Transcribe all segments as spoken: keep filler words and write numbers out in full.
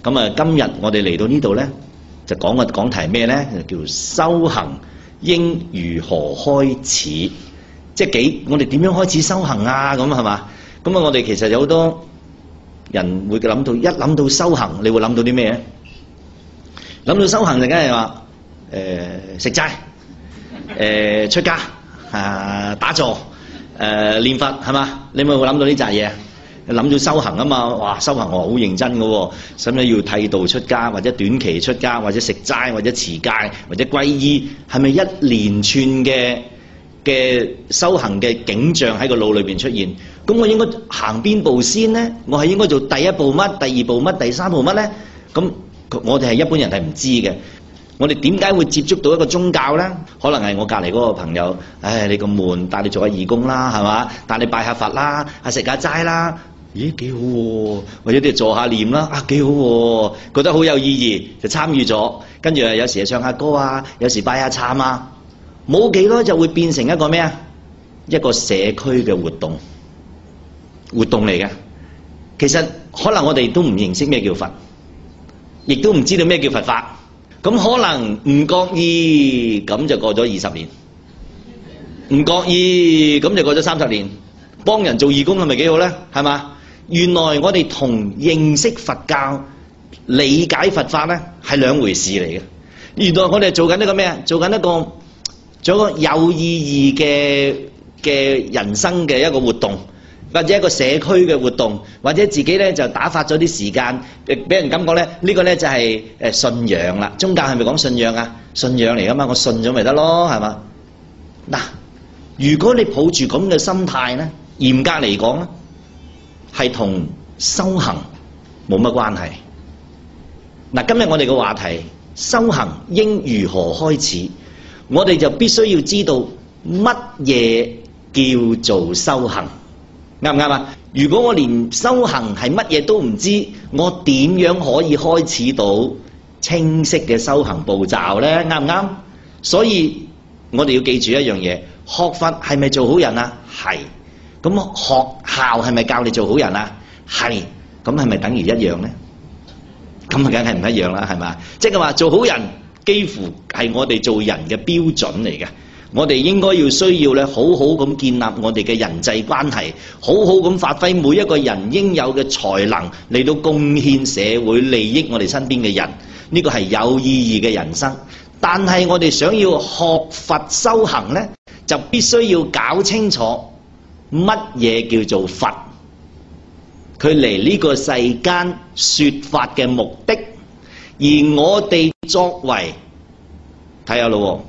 咁啊，今日我哋嚟到呢度咧，就講個講題咩咧？就叫修行應如何開始？即係幾我哋點樣開始修行啊？咁係嘛？咁啊，我哋其實有好多人會諗到，一諗到修行，你會諗到啲咩咧？諗到修行就梗係話誒食齋、誒、呃、出家啊、打坐、誒、呃、念佛係嘛？你咪會諗到呢扎嘢？諗到修行啊嘛，哇！修行我好認真嘅喎，使唔使要剃度出家，或者短期出家，或者食齋，或者持戒，或者皈依？係咪一連串嘅嘅修行嘅景象喺個腦裏邊出現？咁我應該行邊步先呢？我係應該做第一步乜？第二步乜？第三步乜呢？咁我哋係一般人係唔知嘅。我哋點解會接觸到一個宗教呢？可能係我隔離嗰個朋友，唉，你咁悶，帶你做下義工啦，係嘛？帶你拜下佛啦，啊食下齋啦。咦，幾好喎！或者啲坐下念啦，啊幾好喎！覺得好有意義，就參與咗。跟住啊，有時就唱下歌啊，有時拜下懺啊。冇幾耐就會變成一個咩啊？一個社區嘅活動，活動嚟嘅。其實可能我哋都唔認識咩叫佛，亦都唔知道咩叫佛法。咁可能唔覺意咁就過咗二十年，唔覺意咁就過咗三十年。幫人做義工係咪幾好呢？係嘛？原來我哋同認識佛教、理解佛法呢係兩回事嚟嘅。原來我哋做緊一個咩啊？做緊一個做一個有意義嘅嘅人生嘅一個活動，或者一個社區嘅活動，或者自己呢就打發咗啲時間，俾人感覺呢，呢個呢就係誒信仰啦。宗教係咪講信仰啊？信仰嚟噶嘛，我信咗咪得咯，係嘛？嗱，如果你抱住咁嘅心態呢，嚴格嚟講咧，係同修行冇乜關係。嗱，今日我哋嘅話題，修行應如何開始？我哋就必須要知道乜嘢叫做修行，啱唔啱啊？如果我連修行係乜嘢都唔知，我點樣可以開始到清晰嘅修行步驟呢？啱唔啱？所以我哋要記住一樣嘢，學佛係咪做好人啊？係。咁學校係咪教你做好人啊？係。咁係咪等於一樣呢？咁啊，梗係唔一樣啦，係嘛？即係話做好人幾乎係我哋做人嘅標準嚟嘅。我哋應該要需要咧，好好咁建立我哋嘅人際關係，好好咁發揮每一個人應有嘅才能嚟到貢獻社會利益我哋身邊嘅人。呢個係有意義嘅人生。但係我哋想要學佛修行呢，就必須要搞清楚乜嘢叫做佛，佢嚟呢個世間說法嘅目的，而我哋作為睇下咯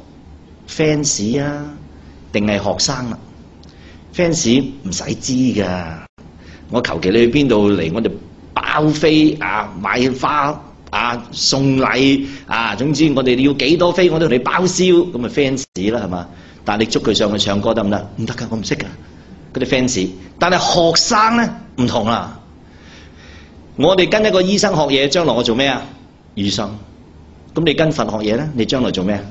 fans 啊定係學生啦 fans 唔使知噶，我求其你去邊度嚟，我哋包飛啊，買花啊，送禮啊，總之我哋要幾多飛我都同你包銷，咁咪 fans 啦，係嘛？但係你捉佢上去唱歌得唔得？唔得噶，我唔識噶嗰啲 fans。但係學生咧唔同啦，我哋跟一個醫生學嘢，將來我做咩啊？醫生。咁你跟佛學嘢咧，你將來做咩啊？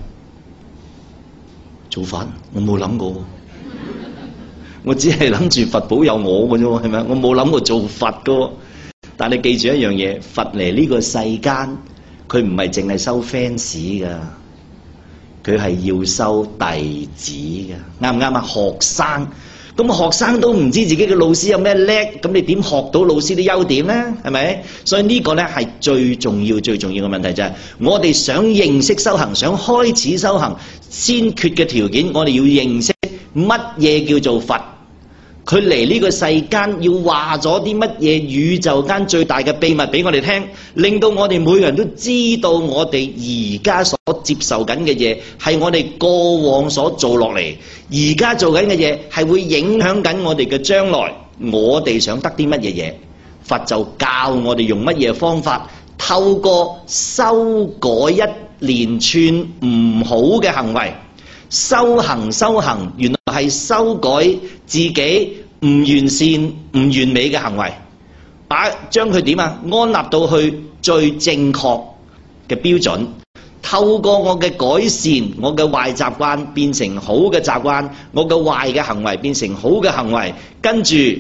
做佛？我冇諗過，我只係諗住佛保佑我嘅啫，係咪？我冇諗過做佛噶。但係你記住一樣嘢，佛嚟呢個世間，佢唔係淨係收 fans 噶，佢係要收弟子噶，啱唔啱啊？學生，咁學生都唔知自己嘅老師有咩叻，咁你點學到老師啲優點呢？係咪？所以呢個呢係最重要、最重要嘅問題就係，我哋想認識修行，想開始修行，先決嘅條件，我哋要認識乜嘢叫做佛。佢嚟呢個世間要話咗啲乜嘢宇宙間最大嘅秘密俾我哋聽，令到我哋每個人都知道我哋而家所接受緊嘅嘢係我哋過往所做落嚟，而家做緊嘅嘢係會影響緊我哋嘅將來，我哋想得啲乜嘢嘢，佛就教我哋用乜嘢方法，透過修改一連串唔好嘅行為。修行修行原來係修改自己唔完善唔完美嘅行為，把將佢點啊安立到去最正確嘅標準，透過我嘅改善，我嘅壞習慣變成好嘅習慣，我嘅壞嘅行為變成好嘅行為，跟住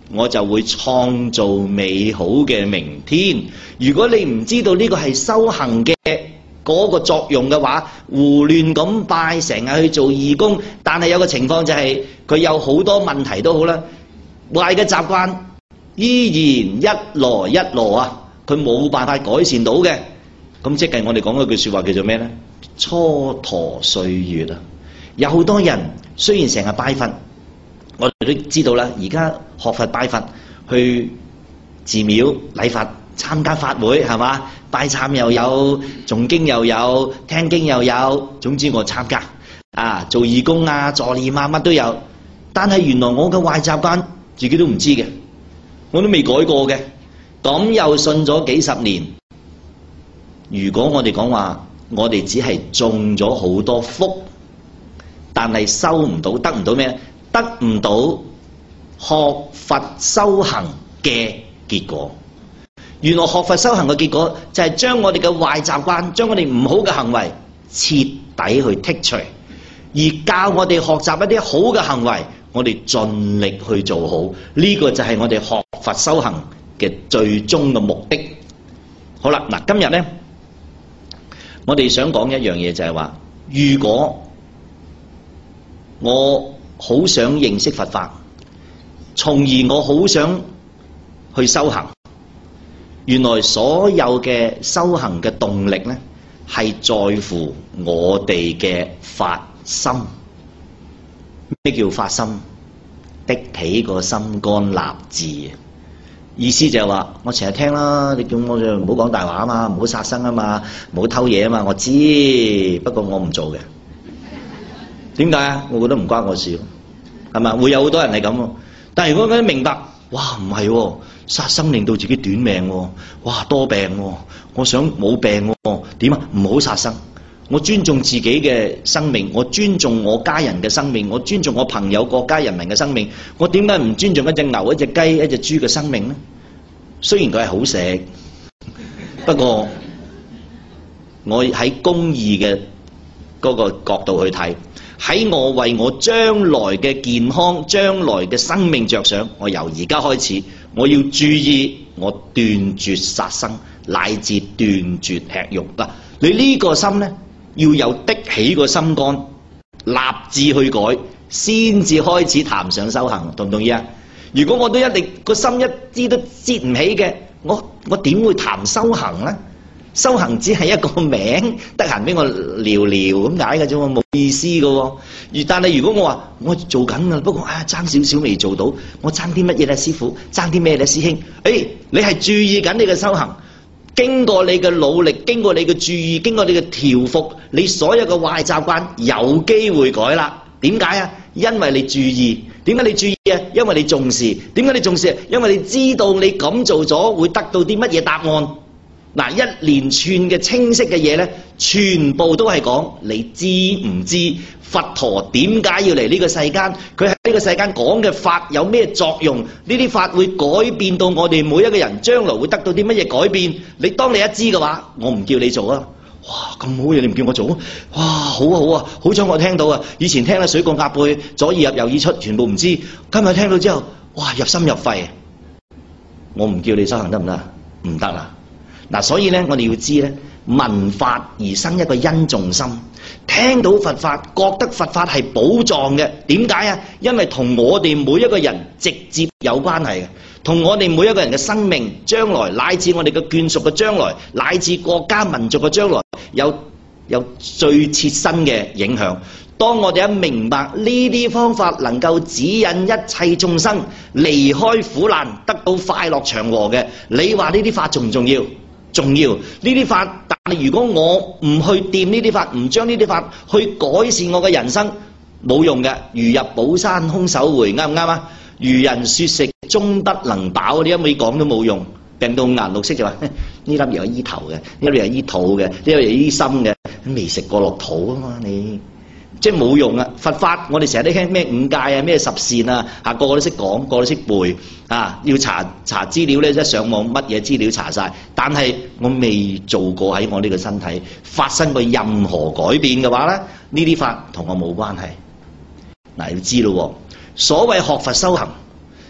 我就會創造美好嘅明天。如果你唔知道呢個係修行嘅嗰個作用嘅話，胡亂咁拜，成日去做義工，但係有個情況就係、是、佢有好多問題都好啦，壞嘅習慣依然一來一來啊，佢冇辦法改善到嘅。咁即係我哋講嗰句說話叫做咩呢？蹉跎歲月啊！有好多人雖然成日拜佛，我哋都知道啦，而家學佛拜佛，去寺廟禮佛，參加法會係嘛？拜懺又有，誦經又有，聽經又有，總之我參加啊，做義工啊，助念啊，乜都有。但係原來我嘅壞習慣自己都唔知嘅，我都未改過嘅，咁又信咗幾十年。如果我哋講話，我哋只係種咗好多福，但係收唔到，得唔到咩？得唔到學佛修行嘅結果。原來學佛修行嘅結果就係將我哋嘅壞習慣，將我哋唔好嘅行為徹底去剔除，而教我哋學習一啲好嘅行為，我哋盡力去做好。呢個就係我哋學佛修行嘅最終嘅目的。好啦，嗱，今日呢，我哋想講一樣嘢，就係話，如果我好想認識佛法，從而我好想去修行，原來所有嘅修行嘅動力呢，係在乎我哋嘅發心。咩叫發心？的起個心肝立志。意思就係話，我成日聽啦，你叫我就唔好講大話啊嘛，唔好殺生啊嘛，唔好偷嘢啊嘛，我知，不過我唔做嘅。點解啊？我覺得唔關我事，係咪？會有好多人係咁，但係如果佢明白，哇，唔係喎，殺生令到自己短命喎，哇，多病喎，我想冇病喎，點啊？唔好殺生，我尊重自己嘅生命，我尊重我家人嘅生命，我尊重我朋友國家人民嘅生命，我點解唔尊重一隻牛、一隻雞、一隻豬嘅生命呢？雖然佢係好食，不過我喺公義嘅嗰個角度去睇，喺我為我將來嘅健康、將來嘅生命着想，我由而家開始，我要注意，我斷絕殺生，乃至斷絕吃肉。嗱，你呢個心呢，要有的起個心肝，立志去改，先至開始談上修行，同唔同意啊？如果我都一定個心一啲都擠唔起嘅，我我點會談修行呢？修行只係一個名，得閒俾我聊聊咁解嘅啫喎，冇意思嘅喎。而但係如果我話我做緊啊，不過啊爭少少未做到，我爭啲乜嘢咧？師父爭啲咩咧？師兄，誒、哎、你係注意緊你嘅修行，經過你嘅努力，經過你嘅注意，經過你嘅調伏，你所有嘅壞習慣有機會改啦。點解啊？因為你注意。點解你注意啊？因為你重視。點解你重視啊？因為你知道你咁做咗會得到啲乜嘢答案。嗱，一連串嘅清晰嘅嘢呢，全部都係講你知唔知佛陀點解要嚟呢個世間？佢喺呢個世間講嘅法有咩作用？呢啲法會改變到我哋每一個人將來會得到啲乜嘢改變？你當你一知嘅話，我唔叫你做啊！哇，咁好嘢，你唔叫我做啊？哇，好啊好啊，好彩我聽到啊！以前聽咧水過鴨背，左耳入右耳出，全部唔知。今日聽到之後，哇，入心入肺。我唔叫你修行得唔得？唔得啦！嗱，所以咧，我哋要知咧，聞法而生一個恩重心，聽到佛法，覺得佛法係寶藏嘅。點解啊？因為同我哋每一個人直接有關係嘅，同我哋每一個人嘅生命將來，乃至我哋嘅眷屬嘅將來，乃至國家民族嘅將來，有有最切身嘅影響。當我哋一明白呢啲方法能夠指引一切眾生離開苦難，得到快樂祥和嘅，你話呢啲法重唔重要？重要。呢啲法，但係如果我唔去掂呢啲法，唔將呢啲法去改善我嘅人生，冇用嘅。如入寶山空手回，啱唔啱啊？如人說食終不能飽，你一味講都冇用。病到五顏六色就話呢粒藥係醫頭嘅，呢粒藥係醫肚嘅，呢粒藥係醫心嘅，未食過落肚啊嘛你。即係冇用啊！佛法我哋成日都聽咩五戒啊、咩十善啊，嚇個個都識講，個個都識背啊！要查查資料咧，即係上網乜嘢資料查晒。但係我未做過喺我呢個身體發生過任何改變嘅話咧，呢啲法同我冇關係。嗱，要知道喎，所謂學佛修行，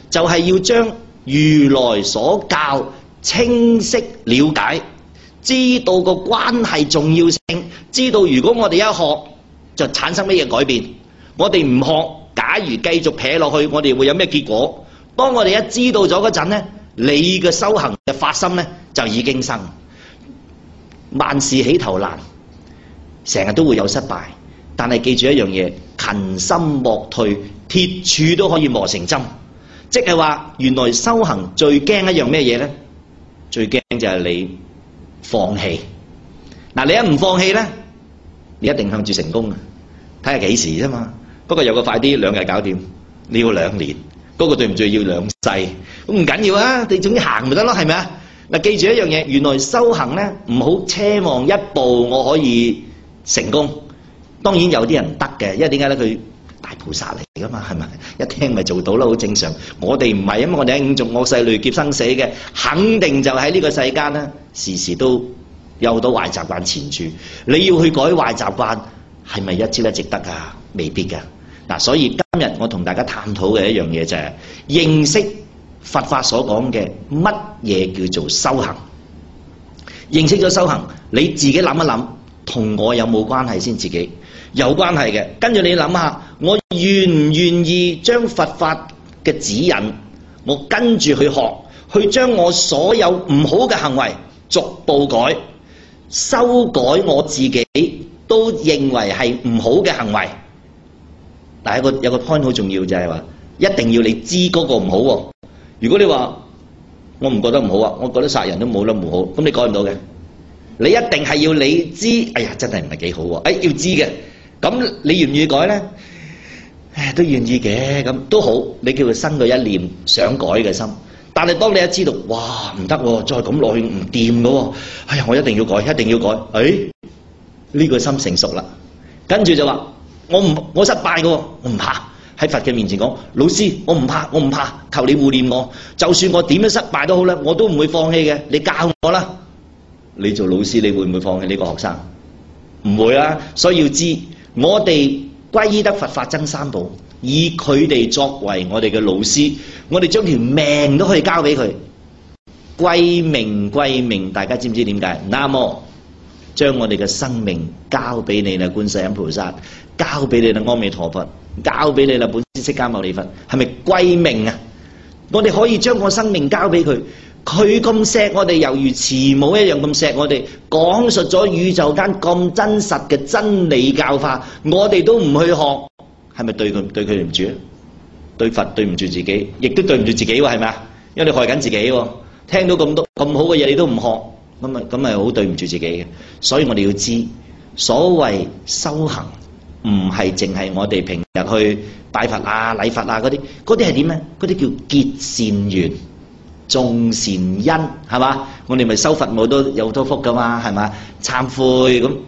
就係要將如來所教清晰了解，知道個關係重要性，知道如果我哋一學就產生乜嘢改變，我哋唔學，假如繼續撇落去，我哋會有咩結果？當我哋一知道咗嗰陣呢，你嘅修行嘅發心呢就已經生。萬事起頭難，成日都會有失敗，但係記住一樣嘢，勤心莫退，鐵柱都可以磨成針。即係話，原來修行最驚一樣咩嘢呢？最驚就係你放棄。嗱，你一唔放棄呢，你一定向住成功嘅。睇下幾時啫嘛。不過有個快啲，兩日搞掂，你要兩年。嗰個對唔住要兩世，咁唔緊要啊！你總之行咪得咯，係咪啊？嗱，記住一樣嘢，原來修行呢，唔好奢望一步我可以成功。當然有啲人得嘅，因為點解呢？佢大菩薩嚟噶嘛，係咪？一聽咪做到啦，好正常。我哋唔係，因為我哋喺五濁惡世累劫生死嘅，肯定就喺呢個世間呢，時時都有好多壞習慣纏住。你要去改壞習慣，係咪一朝一夕得啊？未必噶。嗱，所以今日我同大家探討嘅一樣嘢就係認識佛法所講嘅乜嘢叫做修行。認識咗修行，你自己諗一諗，同我有冇關係先？自己有關係嘅，跟住你諗下，我願唔願意將佛法嘅指引，我跟住去學，去將我所有唔好嘅行為逐步改，修改我自己都認為係唔好嘅行為。但係有個有個 point 好重要，就係話一定要你知嗰個唔好喎。如果你話我唔覺得唔好啊，我覺得殺人都冇得唔好，咁你改唔到嘅。你一定係要你知，哎呀真係唔係幾好喎，哎要知嘅。咁你願唔願意改咧？唉，都願意嘅，咁都好。你叫佢生到一念想改嘅心。但係當你一知道，哇唔得喎，再咁落去唔掂嘅喎，哎呀我一定要改，一定要改。哎呢個心成熟啦，跟住就話。我唔我失敗嘅，我唔怕喺佛嘅面前講，老師我唔怕，我唔怕，求你護念我，就算我點樣失敗都好啦，我都唔會放棄嘅，你教我啦。你做老師你會唔會放棄呢個學生？唔會啦，所以要知我哋歸依得佛法僧三寶，以佢哋作為我哋嘅老師，我哋將條命都可以交俾佢。歸命歸命，大家知唔知點解？南無將我哋嘅生命交俾你啦，觀世音菩薩。交俾你啦，阿彌陀佛，交俾你啦，本師釋迦牟尼佛，係咪歸命啊？我哋可以將個生命交俾佢，佢咁錫我哋，猶如慈母一樣咁錫我哋，講述咗宇宙間咁真實嘅真理教化，我哋都唔去學，係咪對佢對佢對唔住啊？對佛對唔住自己，亦都對唔住自己喎，係咪啊？因為你害緊自己喎，聽到咁多咁好嘅嘢你都唔學，咁咪咁咪好對唔住自己嘅。所以我哋要知，所謂修行。唔係淨係我哋平日去拜佛啊、禮佛啊嗰啲，嗰啲係點咧？嗰啲叫結善緣、種善因，係嘛？我哋咪修佛母都有好多福噶嘛，係嘛？懺悔咁，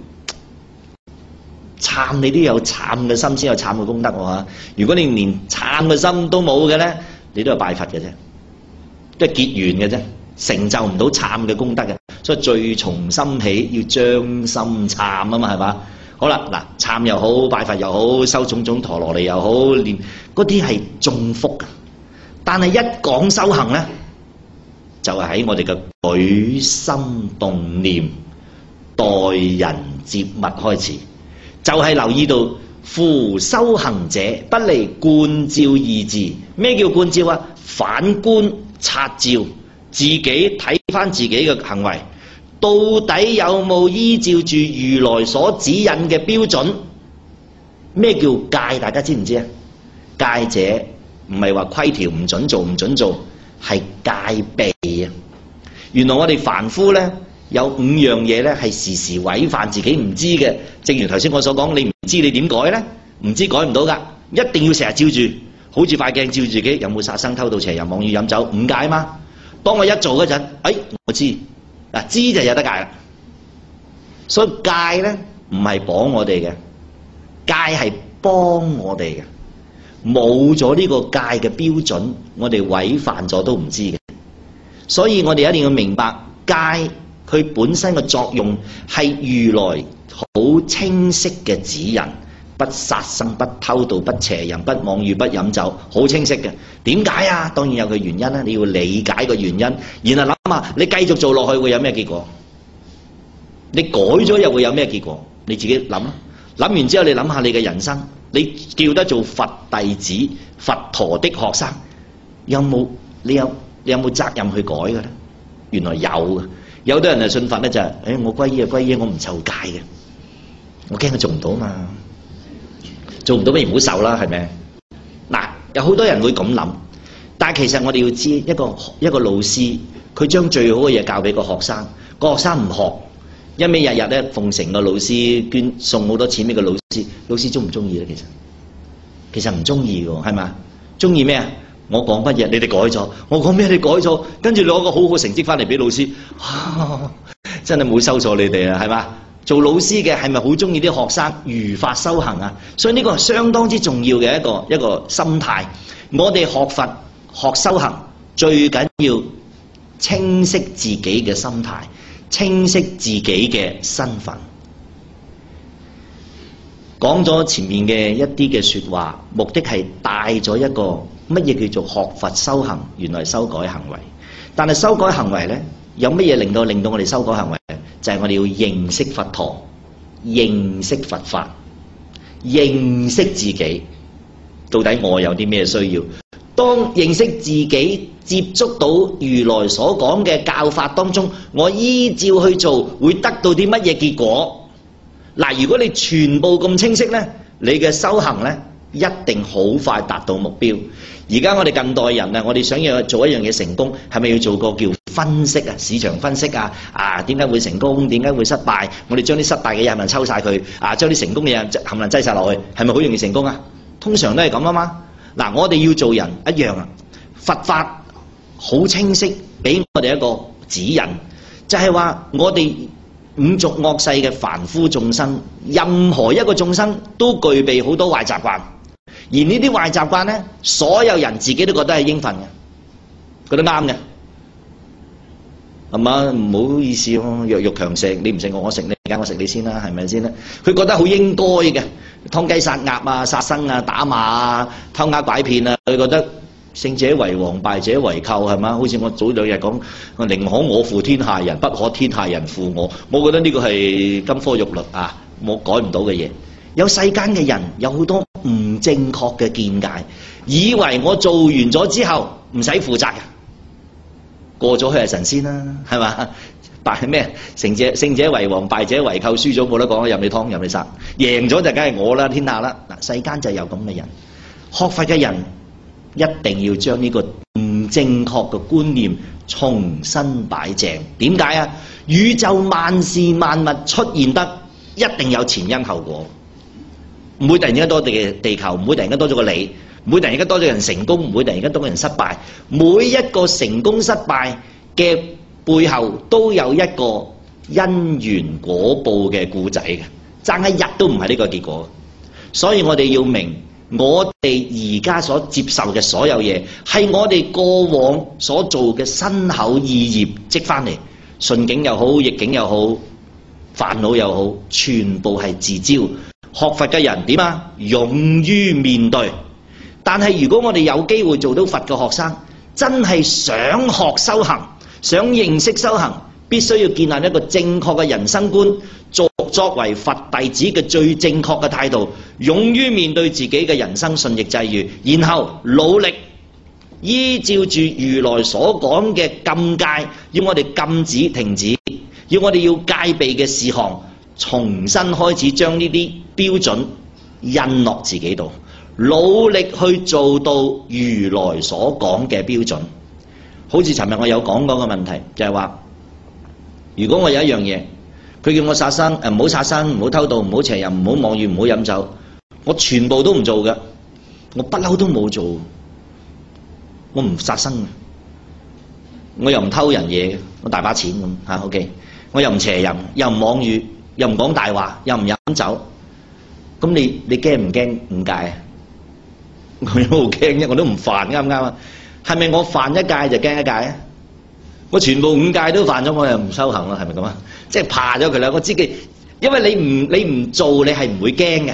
懺你都有懺嘅心先有懺嘅功德喎嚇。如果你連懺嘅心都冇嘅咧，你都係拜佛嘅啫，都係結緣嘅啫，成就唔到懺嘅功德嘅。所以罪從心起，要將心懺啊嘛，係嘛？好啦，嗱，懺又好，拜佛又好，修種種陀羅尼又好，念嗰啲係種福嘅。但係一講修行咧，就係喺我哋嘅舉心動念、待人接物開始，就係留意到夫修行者不離觀照二字。咩叫觀照啊？反觀察照，自己睇翻自己嘅行為。到底有冇依照住如來所指引嘅標準？咩叫戒？大家知唔知啊？戒者唔係話規條唔准做唔准做，係戒備啊！原來我哋凡夫咧有五樣嘢咧係時時違犯自己唔知嘅。正如頭先我所講，你唔知你點改咧？唔知改唔到噶，一定要成日照住，好似塊鏡照住自己，有冇殺生、偷盜、邪淫、妄語、飲酒，五戒嘛。當我一做嗰陣，哎，我知。嗱，知就有得戒啦，所以戒咧唔係綁我哋嘅，戒係幫我哋嘅。冇咗呢個戒嘅標準，我哋違犯咗都唔知嘅。所以我哋一定要明白，戒佢本身嘅作用係如來好清晰嘅指引， 不殺生、不偷盜、不邪淫、不妄語、不飲酒，好清晰嘅。點解啊？當然有佢原因啦，你要理解個原因，然後諗下你繼續做落去會有咩結果？你改咗又會有咩結果？你自己諗啦。諗完之後，你諗下你嘅人生，你叫得做佛弟子、佛陀的學生，有冇你有你有冇責任去改嘅咧？原來有嘅。有啲人係信佛咧就係、是，誒我皈依啊皈依，我唔受戒嘅，我驚佢做唔到嘛，做唔到不如唔好受啦，係咪？嗱，有好多人會咁諗，但係其實我哋要知一個一個老師，佢將最好嘅嘢教俾個學生，個學生唔學。一味日日咧奉承個老師，捐送好多錢俾個老師，老師中唔中意咧？其實其實唔中意嘅，係嘛？中意咩啊？我講乜嘢你哋改咗，我講咩你改咗，跟住攞個好好成績翻嚟俾老師，啊、真係冇收錯你哋啊，係嘛？做老師嘅係咪好中意啲學生如法修行啊？所以呢個係相當之重要嘅一個一個心態。我哋學佛學修行最緊要清晰自己嘅心態。清晰自己嘅身份，講咗前面嘅一啲嘅說話，目的係帶咗一個乜嘢叫做學佛修行，原來修改行為。但係修改行為呢，有乜嘢令到令到我哋修改行為呢？就係我哋要認識佛陀，認識佛法，認識自己，到底我有啲咩需要？當認識自己，接觸到如來所講嘅教法當中，我依照去做，會得到啲乜嘢結果？嗱，如果你全部咁清晰呢，你嘅修行呢，一定好快達到目標。而家我哋近代人啊，我哋想要做一樣嘢成功，係咪要做個叫分析啊？市場分析啊？啊，點解會成功？點解會失敗？我哋將啲失敗嘅嘢係咪抽晒佢？啊，將啲成功嘅嘢冚唪唥擠晒落去，係咪好容易成功啊？通常都係咁啊嘛。嗱，我哋要做人一樣啊，佛法好清晰，俾我哋一個指引，就係話我哋五濁惡世嘅凡夫眾生，任何一個眾生都具備好多壞習慣，而呢啲壞習慣呢，所有人自己都覺得係應份嘅，覺得啱嘅，係嘛？唔好意思咯，弱肉強食，你唔食我，我食你，梗我食你先啦，係咪先咧？佢覺得好應該嘅。劏雞殺鴨啊、殺生啊、打罵啊、偷呃拐騙啊，佢覺得勝者為王，敗者為寇，係嘛？好似我早兩日講，寧可我負天下人，不可天下人負我。我覺得呢個係金科玉律啊，我改唔到嘅嘢。有世間嘅人有好多唔正確嘅見解，以為我做完咗之後唔使負責嘅，過咗去係神仙啦，係嘛？敗咩？勝者勝者為王，敗者為寇，輸咗冇得講，任你劏，任你殺，贏咗就梗係我啦，天下啦。嗱，世間就有咁嘅人，學佛嘅人一定要將呢個唔正確嘅觀念重新擺正。點解啊？宇宙萬事萬物出現得一定有前因後果，唔會突然間多地地球，唔會突然間多咗個你，唔會突然間多咗人成功，唔會突然間多個人失敗。每一個成功失敗嘅背後都有一個因緣果報嘅故仔嘅，爭一日都唔係呢個結果。所以我哋要明，我哋而家所接受嘅所有嘢，係我哋過往所做嘅身口意業積翻嚟，順境又好，逆境又好，煩惱又好，全部係自招。學佛嘅人點啊？勇於面對。但係如果我哋有機會做到佛嘅學生，真係想學修行，想認識修行，必須要建立一個正確嘅人生觀，作作為佛弟子嘅最正確嘅態度，勇於面對自己嘅人生順逆際遇，然後努力依照住如來所講嘅禁戒，要我哋禁止停止，要我哋要戒備嘅事項，重新開始將呢啲標準印落自己度，努力去做到如來所講嘅標準。好似尋日我有講過個問題，就係話，如果我有一樣嘢，佢叫我殺生，誒唔好殺生，唔好偷盜，唔好邪淫，唔好妄語，唔好飲酒，我全部都唔做嘅，我不嬲都冇做，我唔殺生嘅，我又唔偷人嘢嘅，我大把錢咁嚇 ，OK，我又唔邪淫，又唔妄語，又唔講大話，又唔飲酒，咁你你驚唔驚五戒啊？我有好驚啫，我都唔犯，啱唔啱啊？係咪我犯一戒就驚一戒啊？我全部五戒都犯咗，我又唔修行啦，係咪咁啊？即係怕咗佢啦。我知佢，因為你唔你唔做，你係唔會驚嘅。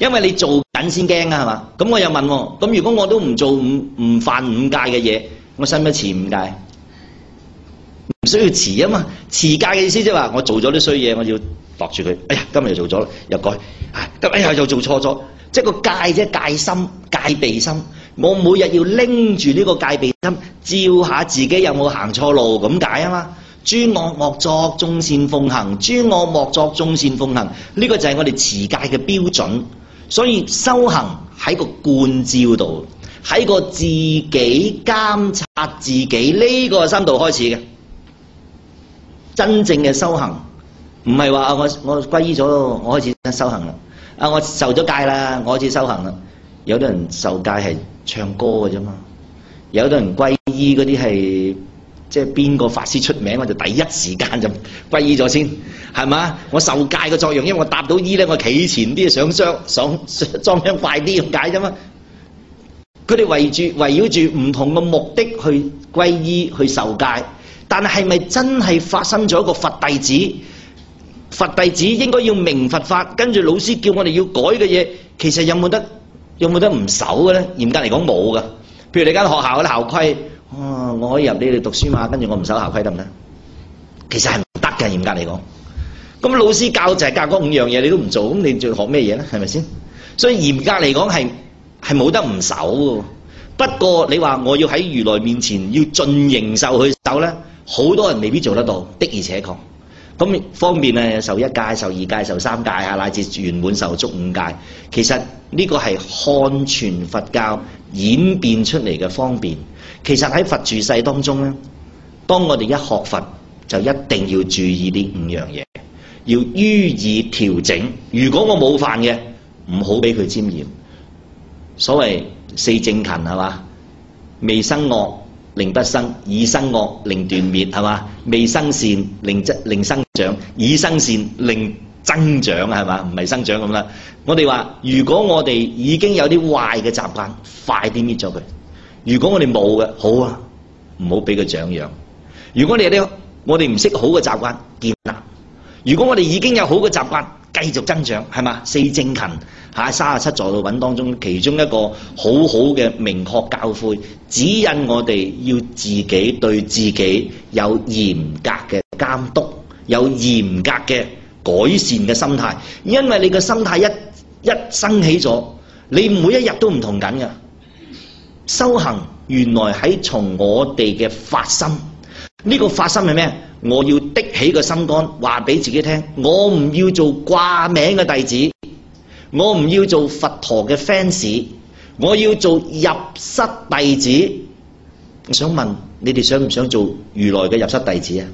因為你做緊先驚啊，係嘛？咁我又問喎，咁如果我都唔做唔唔犯五戒嘅嘢，我使唔使持五戒？唔需要持啊嘛。持戒嘅意思即係話，我做咗啲衰嘢，我要度住佢。哎呀，今日又做咗啦，又改。咁哎呀，又做錯咗。即係個戒啫，戒心、戒備心。我每日要拎住呢個戒備心，照下自己有冇行錯路咁解啊嘛。諸惡莫作，眾善奉行。諸惡莫作，眾善奉行。呢個就係我哋持戒嘅標準。所以修行喺個觀照度，喺個自己監察自己呢個深度開始嘅。真正嘅修行唔係話我我皈依咗，我開始修行啦。啊，我受咗戒啦，我開始修行啦。有啲人受戒係唱歌嘅啫嘛，有啲人皈依嗰啲係即係邊個法師出名，我就第一時間就皈依咗先，係嘛？我受戒嘅作用，因為我搭到衣咧，我企前啲上香，上裝香快啲咁解啫嘛。佢哋圍住圍繞住唔同嘅目的去皈依去受戒，但係係咪真係發生咗一個佛弟子？佛弟子應該要明佛法，跟住老師叫我哋要改嘅嘢，其實有冇得有冇得唔守嘅咧？嚴格嚟講冇噶。譬如你間學校嗰啲校規，啊，我可以入你哋讀書嘛，跟住我唔守校規得唔得？其實係唔得嘅，嚴格嚟講。咁老師教就係教嗰五樣嘢，你都唔做，咁你仲學咩嘢咧？係咪先？所以嚴格嚟講係係冇得唔守嘅。不過你話我要喺如來面前要盡形壽去守咧，好多人未必做得到，的而且確。咁方面啊，受一戒、受二戒、受三戒啊，乃至圓滿受足五戒。其實呢個係漢傳佛教演變出嚟嘅方便。其實喺佛住世當中咧，當我哋一學佛，就一定要注意呢五樣嘢，要予以調整。如果我冇犯嘅，唔好俾佢沾染。所謂四正勤係嘛？未生惡，令不生；已生惡，令斷滅，係嘛？未生善，令令生長；已生善，令增長，係嘛？唔係生長咁啦。我哋話，如果我哋已經有啲壞嘅習慣，快啲搣咗佢；如果我哋冇嘅，好啊，唔好俾佢長養。如果你有啲我哋唔識好嘅習慣，建立；如果我哋已經有好嘅習慣，繼續增長，係嘛？四正勤喺三十七座道品當中，其中一個好好嘅明確教誨，指引我哋要自己對自己有嚴格嘅監督，有嚴格嘅改善嘅心態。因為你嘅心態一一生起咗，你每一日都唔同緊㗎。修行原來喺從我哋嘅發心，呢個發心係咩？我要的起個心肝，話俾自己聽，我唔要做掛名嘅弟子，我唔要做佛陀嘅 fans， 我要做入室弟子。我想問你哋想唔想做如來嘅入室弟子啊？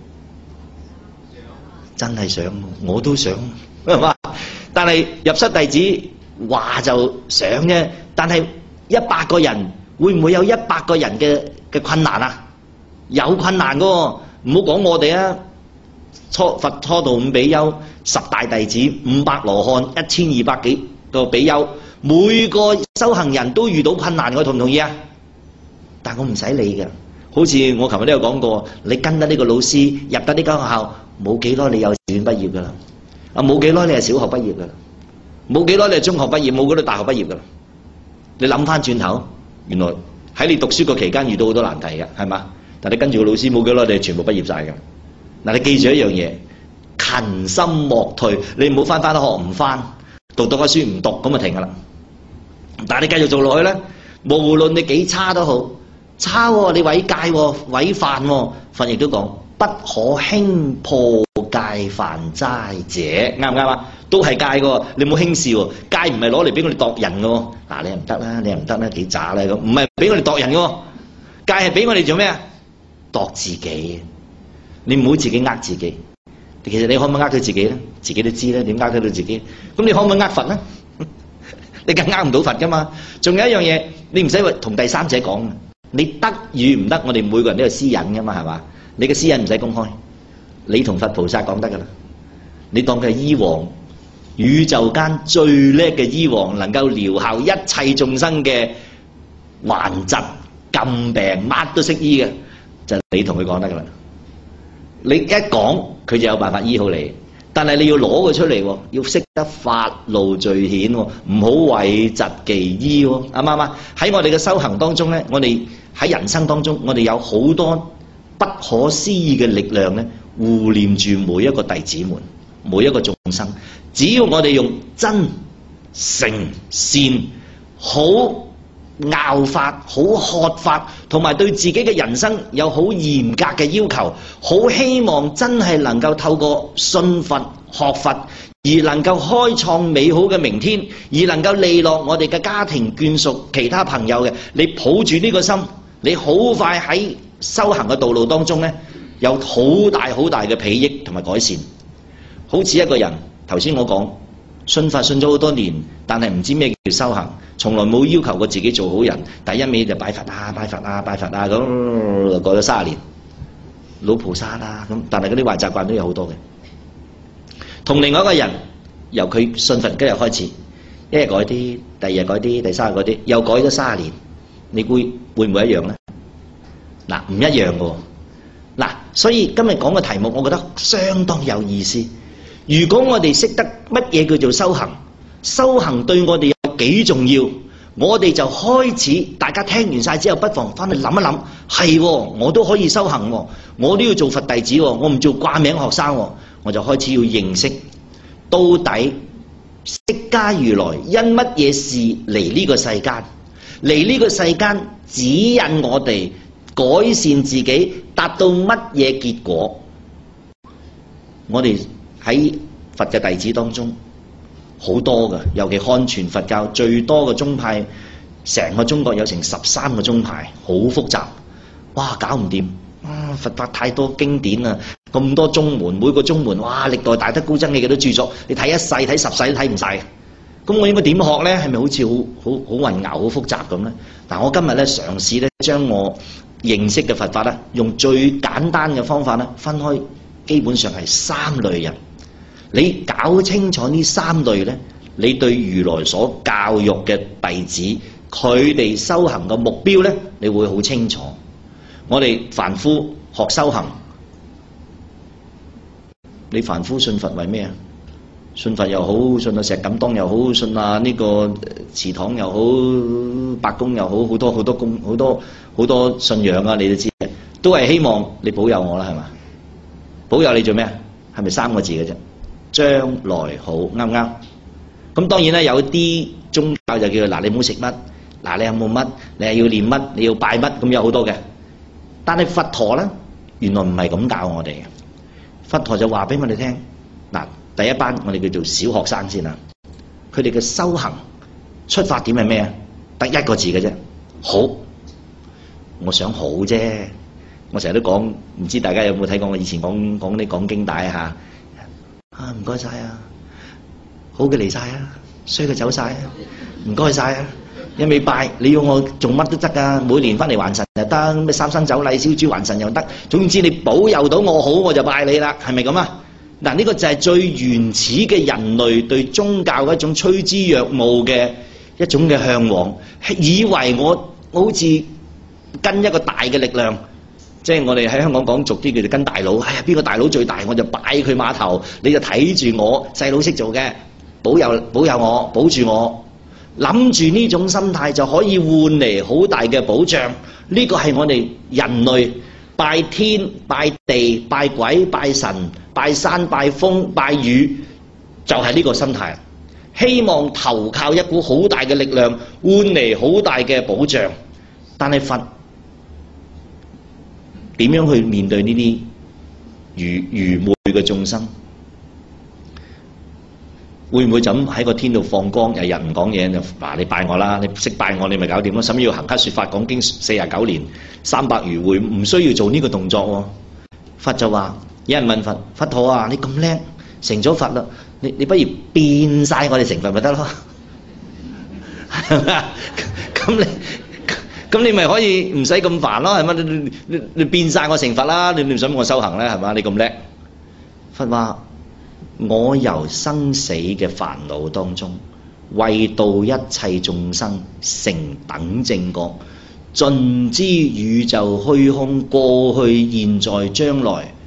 真係想，我都想，係嘛？但係入室弟子話就想啫，但係一百個人會唔會有一百個人嘅嘅困難啊？有困難噶喎。唔好講我哋啊，初佛初道五比丘、十大弟子、五百羅漢、一千二百幾個比丘，每個修行人都遇到困難，我同唔同意啊？但我唔使理嘅，好似我琴日都有講過，你跟得呢個老師入得呢間學校，冇幾耐你幼稚園畢業噶啦，啊冇幾耐你係小學畢業噶啦，冇幾耐你係中學畢業，冇幾耐大學畢業噶啦。你諗翻轉頭，原來喺你讀書個期間遇到好多難題嘅，係嘛？但你跟住個老師冇幾耐，你全部畢業晒㗎。嗱，你記住一樣嘢，勤心莫退。你唔好翻翻學唔翻，讀讀個書唔讀咁就停㗎啦。但係你繼續做落去咧，無論你幾差都好，差喎、哦、你毀戒喎、哦、違犯喎、哦，佛亦都講不可輕破戒犯齋者，啱唔啱啊？都係戒㗎，你冇輕視喎。戒唔係攞嚟俾我哋度人㗎喎。嗱，你又唔得啦，你又唔得啦，幾渣咧咁，唔係俾我哋度人㗎喎。戒係俾我哋做咩啊？度自己，你唔好自己呃自己。其實你可唔可以呃佢自己咧？自己都知咧，點呃佢到自己？咁你可唔可以呃佛咧？你梗呃唔到佛噶嘛？仲有一樣嘢，你唔使同第三者講，你得與唔得，我哋每個人都有私隱噶嘛，係嘛？你嘅私隱唔使公開，你同佛菩薩講得噶啦。你當佢係醫王，宇宙間最叻嘅醫王，能夠療效一切眾生嘅患疾禁病，乜都識醫嘅。就你同佢講得噶啦，你一講佢就有辦法醫好你。 但係你要攞佢出嚟喎，要識得發露罪顯喎，唔好諱疾忌醫喎，啱唔啱啊？喺我哋嘅修行當中咧，我哋喺人生當中，我哋有好多不可思議嘅力量咧，護念住每一個弟子們，每一個眾生。只要我哋用真、誠、善、好拗法、好喝法，同埋對自己嘅人生有好嚴格嘅要求，好希望真係能夠透過信佛、學佛，而能夠開創美好嘅明天，而能夠利落我哋嘅家庭眷屬、其他朋友嘅。你抱住呢個心，你好快喺修行嘅道路當中呢，有好大好大嘅裨益同埋改善。好似一個人，頭先我講信佛信咗好多年，但係唔知咩叫修行，從來冇要求過自己做好人，第一味就拜佛啊拜佛啊拜佛啊咁，過咗三十年老菩薩啦咁，但係嗰啲壞習慣都有好多嘅。同另外一個人，由佢信佛嗰日開始，一日改啲，第二日改啲，第三日改啲，又改咗三十年，你估會唔會一樣咧？嗱，唔一樣嘅。嗱，所以今日講嘅題目，我覺得相當有意思。如果我哋識得乜嘢叫做修行，修行對我哋有幾重要，我哋就開始，大家聽完晒之後，不妨翻去諗一諗，係喎，我都可以修行喎，我都要做佛弟子喎，我唔做掛名學生喎，我就開始要認識到底釋迦如來因乜嘢事嚟呢個世間，嚟呢個世間指引我哋改善自己，達到乜嘢結果。我哋喺佛嘅弟子當中好多嘅，尤其漢傳佛教最多嘅宗派，成個中國有成十三個宗派，好複雜，哇，搞唔掂啊！佛法太多經典啊，咁多宗門，每個宗門哇，歷代大德高僧嘅幾多著作，你睇一世睇十世都睇唔晒。咁我應該點學咧？係咪好似好好好混淆、好複雜咁咧？但我今日咧嘗試咧將我認識嘅佛法咧，用最簡單嘅方法咧分開，基本上係三類人。你搞清楚呢三類咧，你對如來所教育嘅弟子，佢哋修行嘅目標咧，你會好清楚。我哋凡夫學修行，你凡夫信佛為咩啊？信佛又好，信啊石敢當又好，信啊呢個祠堂又好，白宮又好，好多好多公好多好多信仰啊！你都知嘅，都係希望你保佑我啦，係嘛？保佑你做咩啊？係咪三個字嘅啫？將來好，啱唔啱？咁當然啦，有啲宗教就叫佢嗱，你唔好食乜，嗱你有冇乜，你係要念乜，你要拜乜，咁有好多嘅。但係佛陀咧，原來唔係咁教我哋嘅。佛陀就話俾我哋聽，嗱，第一班我哋叫做小學生先啦，佢哋嘅修行出發點係咩啊？得一個字嘅啫，好。我想好啫，我成日都講，唔知大家有冇睇過我以前講講啲講經帶啊？啊，唔該晒啊，好嘅嚟晒啊，衰嘅走晒啊，唔該晒啊，一味拜，你要我做乜都得噶，每年翻嚟還神又得，咩三生酒禮燒豬還神又得，總之你保佑到我好，我就拜你啦，係咪咁啊？嗱，呢個就係最原始嘅人類對宗教嘅一種趨之若鶩嘅一種嘅向往，以為我我好似跟一個大嘅力量。即係我哋喺香港講俗啲，叫做跟大佬。哎呀，邊個大佬最大，我就拜佢碼頭，你就睇住我。細佬識做嘅，保佑保佑我，保住我。諗住呢種心態就可以換嚟好大嘅保障。呢個係我哋人類拜天、拜地、拜鬼、拜神、拜山、拜風、拜雨，就係呢個心態。希望投靠一股好大嘅力量，換嚟好大嘅保障。但係佛點樣去面對呢啲愚愚昧嘅眾生？會唔會就咁喺個天度放光，日日唔講嘢就嗱，你拜我啦，你識拜我，你咪搞掂咯。使乜要行乞說法講經四十九年三百餘回，唔需要做呢個動作喎。佛就話：有人問佛，佛陀啊，你咁叻，成咗佛啦，你你不如變晒我哋成佛咪得咯？咁你？咁你咪可以唔使咁煩咯，係嘛？你你你你變晒我成佛啦，你你唔想我修行咧，係嘛？你咁叻，佛話我由生死嘅煩惱當中，為度一切眾生成等正覺，盡知宇宙虛空過去現在將來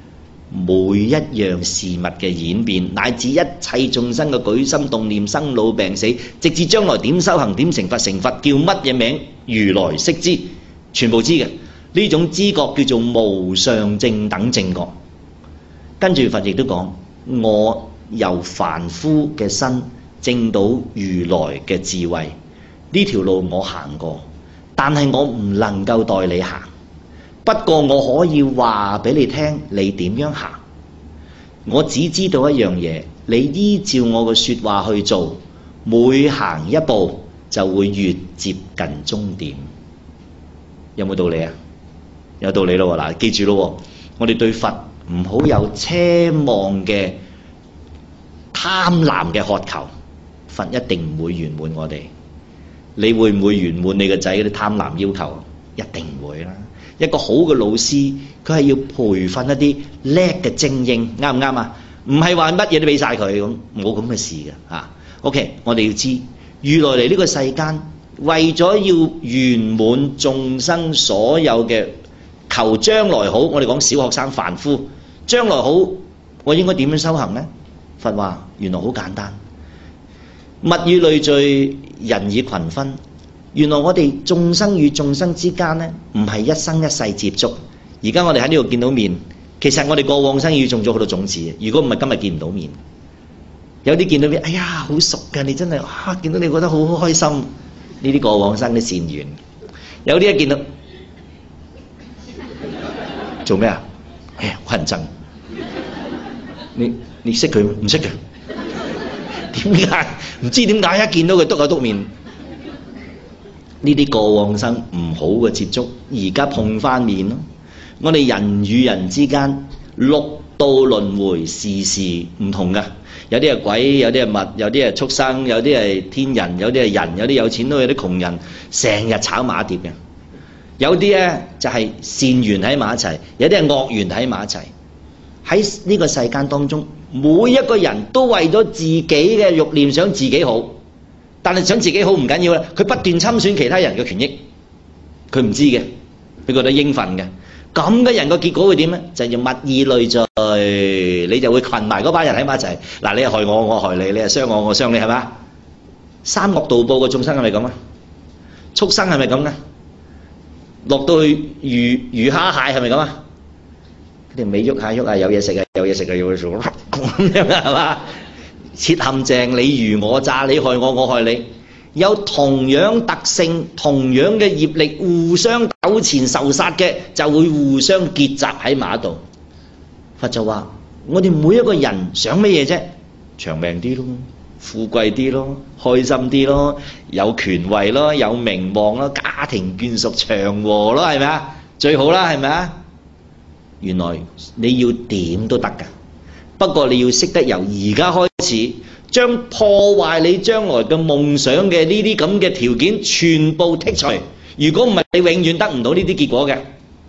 每一樣事物嘅演變，乃至一切眾生嘅舉心動念、生老病死，直至將來點修行、點成佛、成佛，叫乜嘢名，如來悉知，全部知嘅。呢種知覺叫做無上正等正覺。跟住佛亦都講，我由凡夫嘅身證到如來嘅智慧，呢條路我行過，但係我唔能夠代你行。不過我可以話俾你聽，你點樣行？我只知道一樣嘢，你依照我嘅說話去做，每行一步就會越接近終點。有冇道理啊？有道理咯。嗱，記住咯，我哋對佛唔好有奢望嘅貪婪嘅渴求，佛一定唔會圓滿我哋。你會唔會圓滿你個仔嗰啲貪婪要求？一定唔會啦。一個好嘅老師，佢係要培訓一啲叻嘅精英，啱唔啱啊？唔係話乜嘢都俾晒佢咁，冇咁嘅事嘅嚇。OK，我哋要知，如來嚟呢個世間，為咗要圓滿眾生所有嘅求將來好，我哋講小學生凡夫，將來好，我應該點樣修行呢？佛話原來好簡單，物以類聚，人以群分。原來我哋眾生與眾生之間呢，唔係一生一世接觸。而家我哋喺呢度見到面，其實我哋過往生已種咗好多種子。如果唔係今日見唔到面，有啲見到面，哎呀好熟㗎，你真係啊見到你覺得好開心。呢啲過往生啲善緣。有啲一見到做咩啊？哎呀好乞人憎。你你識佢唔識嘅？點解？唔知點解一見到佢篤下篤面。呢啲過往生唔好嘅接觸，而家碰翻面咯。我哋人與人之間六道輪迴，時時唔同噶。有啲係鬼，有啲係物，有啲係畜生，有啲係天人，有啲係人，有啲有錢佬，有啲窮人，成日炒馬碟嘅。有啲咧就係善緣喺埋一齊，有啲係惡緣喺埋一齊。喺呢個世間當中，每一個人都為咗自己嘅慾念想自己好。但係想自己好唔緊要啦，佢不斷侵損其他人嘅權益，佢唔知嘅，佢覺得應份嘅。咁嘅人個結果會點咧？就係物以類聚，你就會群埋嗰班人喺埋一齊。嗱，你係害我，我害你；你係傷我，我傷你，係咪？三惡道報嘅眾生係咪咁啊？畜生係咪咁啊？落到去魚魚蝦蟹係咪咁啊？佢哋尾喐下喐下，有嘢食啊，有嘢食啊，要去做咁樣係嘛？設陷阱，你虞我詐，你害我，我害你，有同樣特性、同樣嘅業力，互相糾纏受殺嘅，就會互相結集喺埋一度。佛就話：我哋每一個人想乜嘢啫？長命啲咯，富貴啲咯，開心啲咯，有權位咯，有名望咯，家庭眷屬祥和咯，係咪啊？最好啦，係咪啊？原來你要點都得㗎。不過你要識得由而家開始，將破壞你將來嘅夢想嘅呢啲咁嘅條件全部剔除。如果唔係，你永遠得唔到呢啲結果嘅。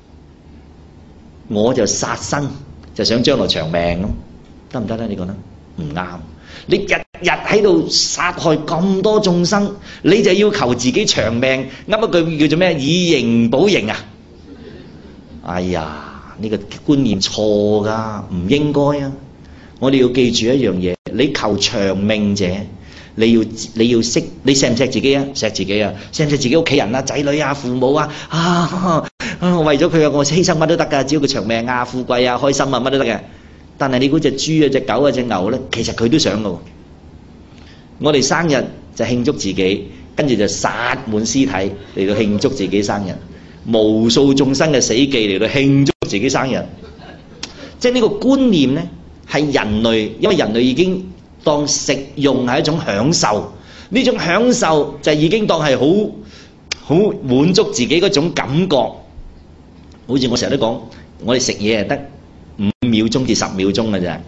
我就殺生，就想將來長命咯，得唔得咧？你覺得唔啱？你日日喺度殺害咁多眾生，你就要求自己長命，噏一句叫做咩？以形補形啊！哎呀，呢個觀念錯㗎，唔應該啊！我哋要記住一樣嘢，你求長命者，你要你要識，你錫唔錫自己啊？錫自己啊？錫唔錫自己屋企人啊、仔女啊、父母啊？啊啊！為咗佢啊，我犧牲乜都得㗎，只要佢長命啊、富貴啊、開心啊，乜都得嘅。但係你估隻豬啊、隻狗啊、隻牛咧，其實佢都想㗎喎。我哋生日就慶祝自己，跟住就殺滿屍體嚟到慶祝自己生日，無數眾生嘅死忌嚟到慶祝自己生日。即係呢個觀念咧。係人類，因為人類已經當食用係一種享受，呢種享受就已經當係好好滿足自己嗰種感覺。好似我成日都講，我哋食嘢係得五秒鐘至十秒鐘嘅啫，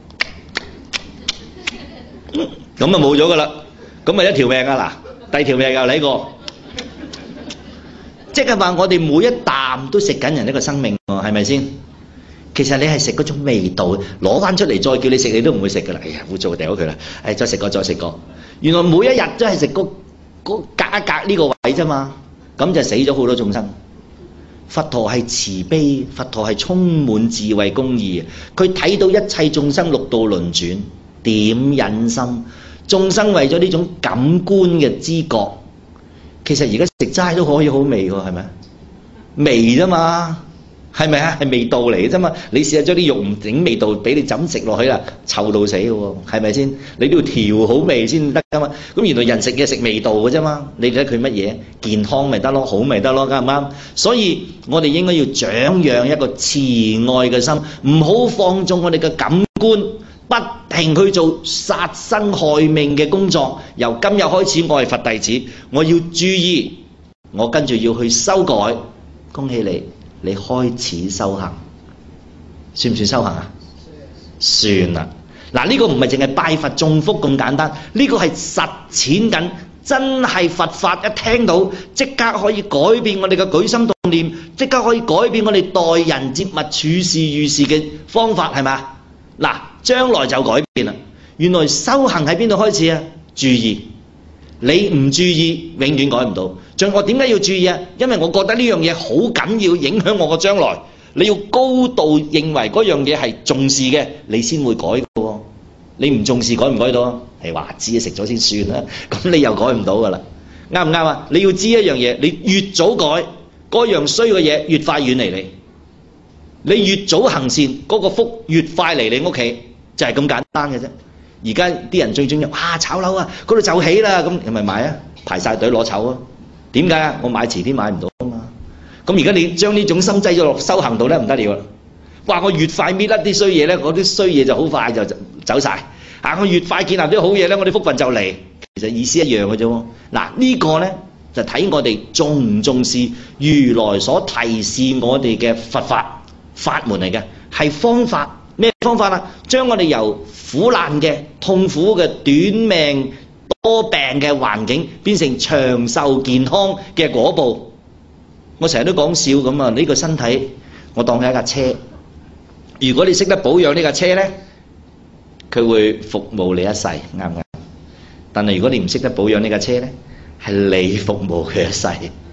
咁啊冇咗噶啦，咁咪一條命啊！嗱，第二條命又嚟過，即係話我哋每一啖都食緊人一個生命喎，係咪先？其實你係食嗰種味道，攞翻出嚟再叫你食，你都唔會食噶啦。哎呀，污糟掉咗佢啦！誒，再食過，再食過。原來每一日都係食嗰嗰隔一隔呢個位啫嘛，咁就死咗好多眾生。 佛陀係慈悲，佛陀係充滿智慧公義，佢睇到一切眾生六道輪轉，點忍心？眾生為咗呢種感官嘅知覺，其實而家食齋都可以好味喎，係咪？味啫嘛，係咪啊？係味道嚟嘅啫嘛。你試下將啲肉唔整味道，俾你怎食落去啦，臭到死嘅喎，係咪先？你都要調好味先得噶嘛。咁原來人食嘢食味道嘅啫嘛。你睇佢乜嘢？健康咪得咯，好咪得咯，啱唔啱？所以我哋應該要長養一個慈愛嘅心，唔好放縱我哋嘅感官，不停去做殺生害命嘅工作。由今日開始，我係佛弟子，我要注意，我跟住要去修改。恭喜你，你開始修行，算唔算修行啊？算啦。嗱，呢個唔係淨係拜佛種福咁簡單，呢個係實踐緊，真係佛法一聽到，即刻可以改變我哋嘅舉心動念，即刻可以改變我哋待人接物、處事遇事嘅方法，係咪？嗱，將來就改變啦。原來修行喺邊度開始啊？注意，你唔注意，永遠改唔到。仲我點解要注意啊？因為我覺得呢樣嘢好緊要，影響我個將來。你要高度認為嗰樣嘢係重視嘅，你先會改嘅喎。你唔重視，改唔改到啊？係話知食咗先算啦，咁你又改唔到噶啦。啱唔啱啊？你要知一樣嘢，你越早改，嗰樣衰嘅嘢越快遠離你。你越早行善，嗰個福越快嚟你屋企，就係咁簡單嘅啫。而家啲人最中意，哇炒樓啊，嗰度就起啦，咁係咪買啊？排晒隊攞籌啊？點解啊？我買遲啲買唔到啊嘛。咁而家你將呢種心擠咗落修行度咧，唔得了啦。哇！我越快搣甩啲衰嘢咧，嗰啲衰嘢就好快就走晒。啊！我越快建立啲好嘢咧，我啲福分就嚟。其實意思一樣嘅啫喎。嗱，呢個咧就睇我哋重唔重視如來所提示我哋嘅佛法法門嚟嘅，係方法。咩方法啊？將我哋由苦難嘅、痛苦嘅、短命多病嘅環境變成長壽健康嘅果報。我成日都講笑咁啊！呢個身體我當係一架車，如果你識得保養呢架車咧，佢會服務你一世，啱唔啱？但係如果你唔識得保養呢架車咧，係你服務佢一世，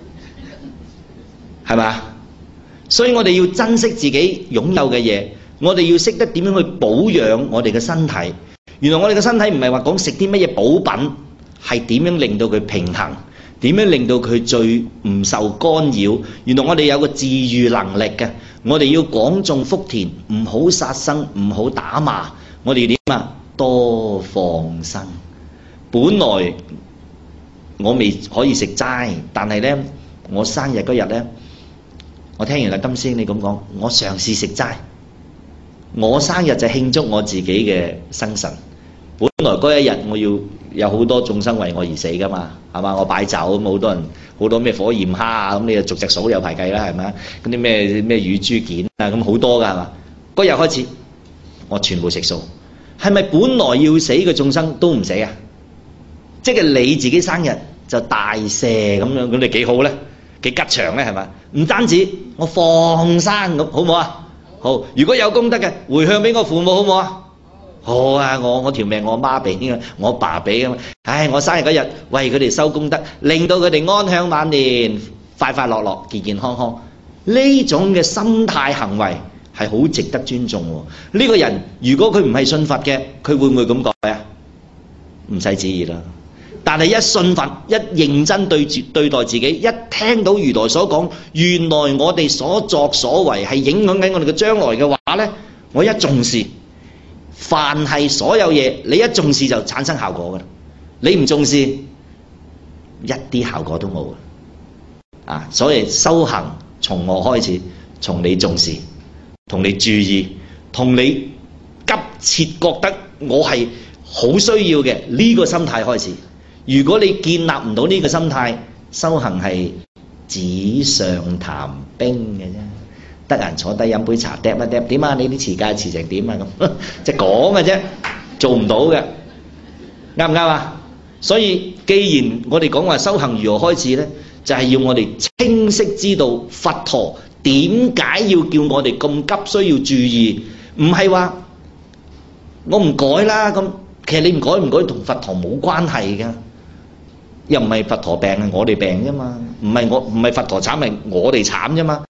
係咪？所以我哋要珍惜自己擁有嘅嘢。我哋要識得點樣去保養我哋嘅身體。原來我哋嘅身體唔係話講食啲乜嘢補品，係點樣令到佢平衡，點樣令到佢最唔受干擾。原來我哋有個治癒能力嘅。我哋要廣種福田，唔好殺生，唔好打罵。我哋點啊？多放生。本來我未可以食齋，但係呢，我生日嗰日呢，我聽完阿金師你咁講，我嘗試食齋。我生日就慶祝我自己嘅生辰。本來嗰一日我要有好多眾生為我而死噶嘛，係嘛？我擺酒咁，好多人好多咩火焰蝦啊，咁你就逐隻數有排計啦，係咪？嗰啲咩咩乳豬件啊，咁好多噶係嘛？嗰日開始我全部食素，係咪本來要死嘅眾生都唔死啊？即係你自己生日就大赦咁樣，咁你幾好咧？幾吉祥咧係嘛？唔單止我放生咁，好唔好啊？好，如果有功德嘅，回向俾我父母好唔好啊？好啊，我我條命我媽俾嘅，我爸俾嘅。唉，我生日嗰日為佢哋收功德，令到佢哋安享晚年，快快樂樂，健健康康。呢種嘅心態行為係好值得尊重喎。呢個人如果佢唔係信佛嘅，佢會唔會咁改啊？唔使旨意啦。但係一信佛，一認真對住對待自己，一聽到如來所講，原來我哋所作所為係影響緊我哋嘅將來嘅話呢，我一重視，凡係所有嘢，你一重視就產生效果噶啦。你唔重視，一啲效果都冇啊！所以修行從我開始，從你重視，同你注意，同你急切覺得我係好需要嘅呢個心態開始。如果你建立唔到呢個心態，修行係紙上談兵嘅啫，得閒坐低飲杯茶，嗒一嗒，點啊？你啲持戒持成點啊？咁即係講嘅啫，做唔到嘅，啱唔啱啊？所以既然我哋講話修行如何開始呢，就係要我哋清晰知道佛陀點解要叫我哋咁急需要注意，唔係話我唔改啦咁，其實你唔改唔改同佛陀冇關係㗎。又唔係佛陀病，係我哋病啫嘛。唔係我唔係佛陀慘，係我哋慘啫嘛。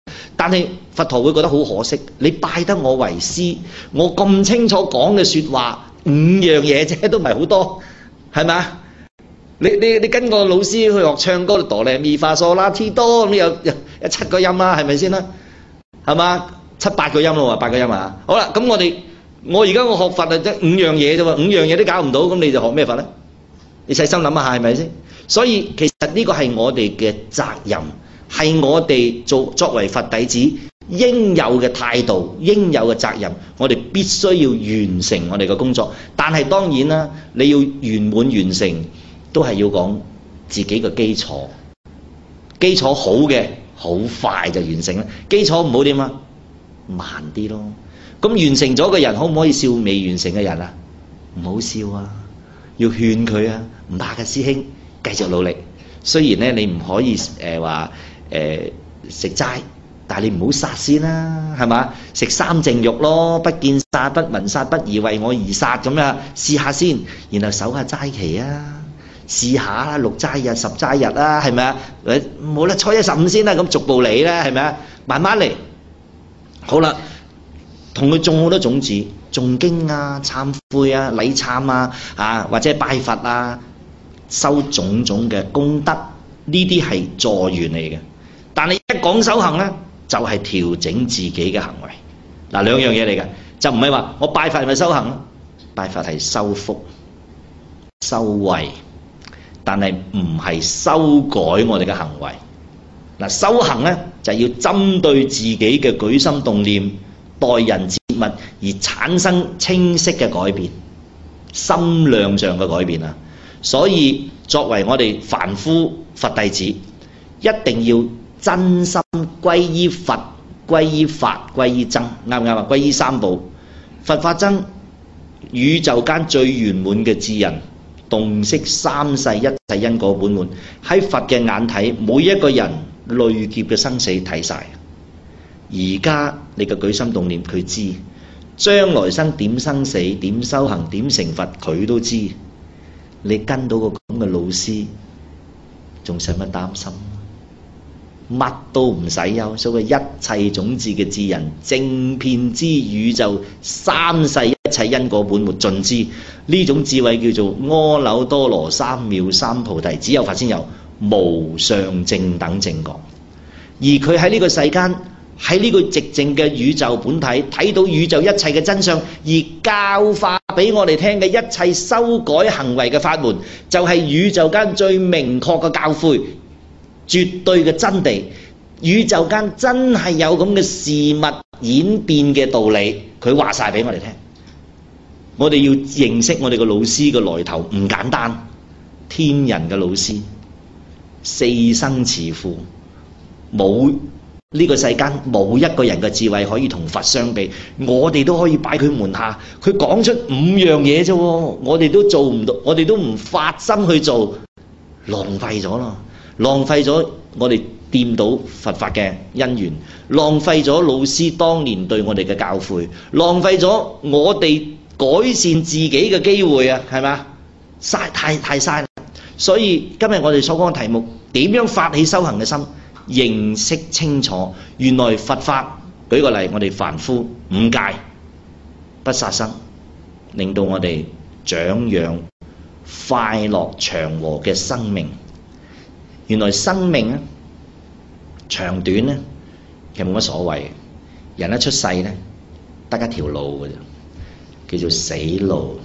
但係佛陀會覺得好可惜，你拜得我為師，我咁清楚講嘅説話五樣嘢啫，都唔係好多，係咪啊？你你你跟個老師去學唱歌，哆唻咪發嗦啦提多，咁有有有七個音啦，係咪先啦？係嘛？七八個音咯喎，八個音啊！好啦，咁我哋我而家我學佛啊，得五樣嘢啫喎，五樣嘢都搞唔到，咁你就學咩佛咧？你細心諗下係咪先？所以其實呢個係我哋嘅責任，係我哋做作為佛弟子應有嘅態度、應有嘅責任，我哋必須要完成我哋嘅工作。但係當然啦，你要圓滿完成，都係要講自己嘅基礎。基礎好嘅，好快就完成啦；基礎唔好點啊？慢啲咯。咁完成咗嘅人，可唔可以笑未完成嘅人啊？唔好笑啊！要勸佢啊！唔怕嘅，師兄，繼續努力。雖然咧你唔可以誒話誒食齋，但係你唔好殺先啦，係嘛？食三淨肉咯，不見殺、不聞殺、不疑為我而殺咁啊！試下先，然後守下齋期啊！試下啦，六齋日、十齋日啦，係咪啊？冇啦，初一十五先啦，咁逐步嚟啦，係咪啊？慢慢嚟。好啦，同佢種好多種子，誦經啊、懺悔啊、禮懺啊，啊或者拜佛啊，修種種嘅功德，呢啲係助緣嚟嘅。但係一講修行咧，就係、是、調整自己嘅行為。嗱，兩樣嘢嚟嘅，就唔係話我拜佛係咪修行咯？拜佛係修福、修慧，但係唔係修改我哋嘅行為。嗱，修行咧就係、是、要針對自己嘅舉心動念、待人接物而產生清晰嘅改變，心量上嘅改變啊！所以作為我哋凡夫佛弟子，一定要真心歸依佛、歸依法、歸依僧，啱唔啱啊？歸依三寶，佛法僧，宇宙間最圓滿嘅智人，洞悉三世一切因果本滿。喺佛嘅眼睇，每一個人累劫嘅生死睇晒。而家你嘅舉心動念佢知，將來生點生死、點修行、點成佛佢都知。你跟到個咁嘅老師，仲使乜擔心？乜都唔使憂，所謂一切種智嘅智人，正遍知宇宙三世一切因果本末盡知。呢種智慧叫做阿耨多羅三藐三菩提，只有佛先有，無上正等正覺。而佢喺呢個世間，喺呢個寂靜嘅宇宙本體，睇到宇宙一切嘅真相，而教化俾我哋聽嘅一切修改行為嘅法門，就係、是、宇宙間最明確嘅教誨，絕對嘅真諦。宇宙間真係有咁嘅事物演變嘅道理，佢話晒俾我哋聽。我哋要認識我哋個老師嘅來頭唔簡單，天人嘅老師，四生慈父，冇。呢個世間冇一個人嘅智慧可以同佛相比，我哋都可以擺佢門下。佢講出五樣嘢啫，我哋都做唔到，我哋都唔發心去做，浪費咗咯，浪費咗我哋掂到佛法嘅因緣，浪費咗老師當年對我哋嘅教誨，浪費咗我哋改善自己嘅機會啊，係咪？嘥太太嘥啦！所以今日我哋所講嘅題目，點樣發起修行嘅心？認識清楚，原來佛法，舉個例，我哋凡夫五戒不殺生，令到我哋長養快樂祥和嘅生命。原來生命咧長短咧其實冇乜所謂，人一出世咧得一條路嘅啫，叫做死路，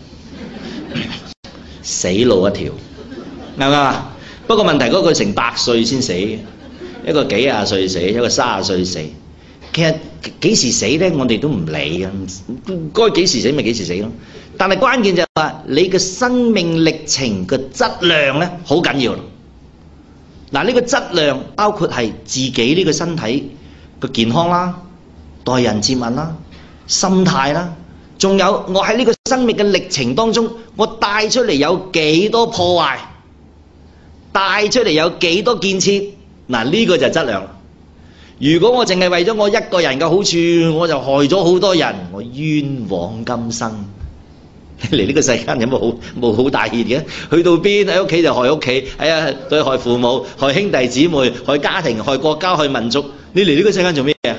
死路一條，啱唔啱啊？不過問題嗰個成百歲先死。一個幾廿歲死，一個三十歲死。其實幾時死咧，我哋都唔理嘅，該幾時死咪幾時死咯。但係關鍵就係話，你嘅生命歷程嘅質量咧，好緊要。嗱，呢個質量包括係自己呢個身體嘅健康啦、待人接物啦、心態啦，仲有我喺呢個生命嘅歷程當中，我帶出嚟有幾多破壞，帶出嚟有幾多建設。嗱，呢個就係質量。如果我淨係為咗我一個人嘅好處，我就害咗好多人，我冤枉今生。嚟呢個世間有冇好冇好大熱嘅？去到邊喺屋企就害屋企，哎呀對害父母、害兄弟姊妹、害家庭、害國家、害民族。你嚟呢個世間做咩啊？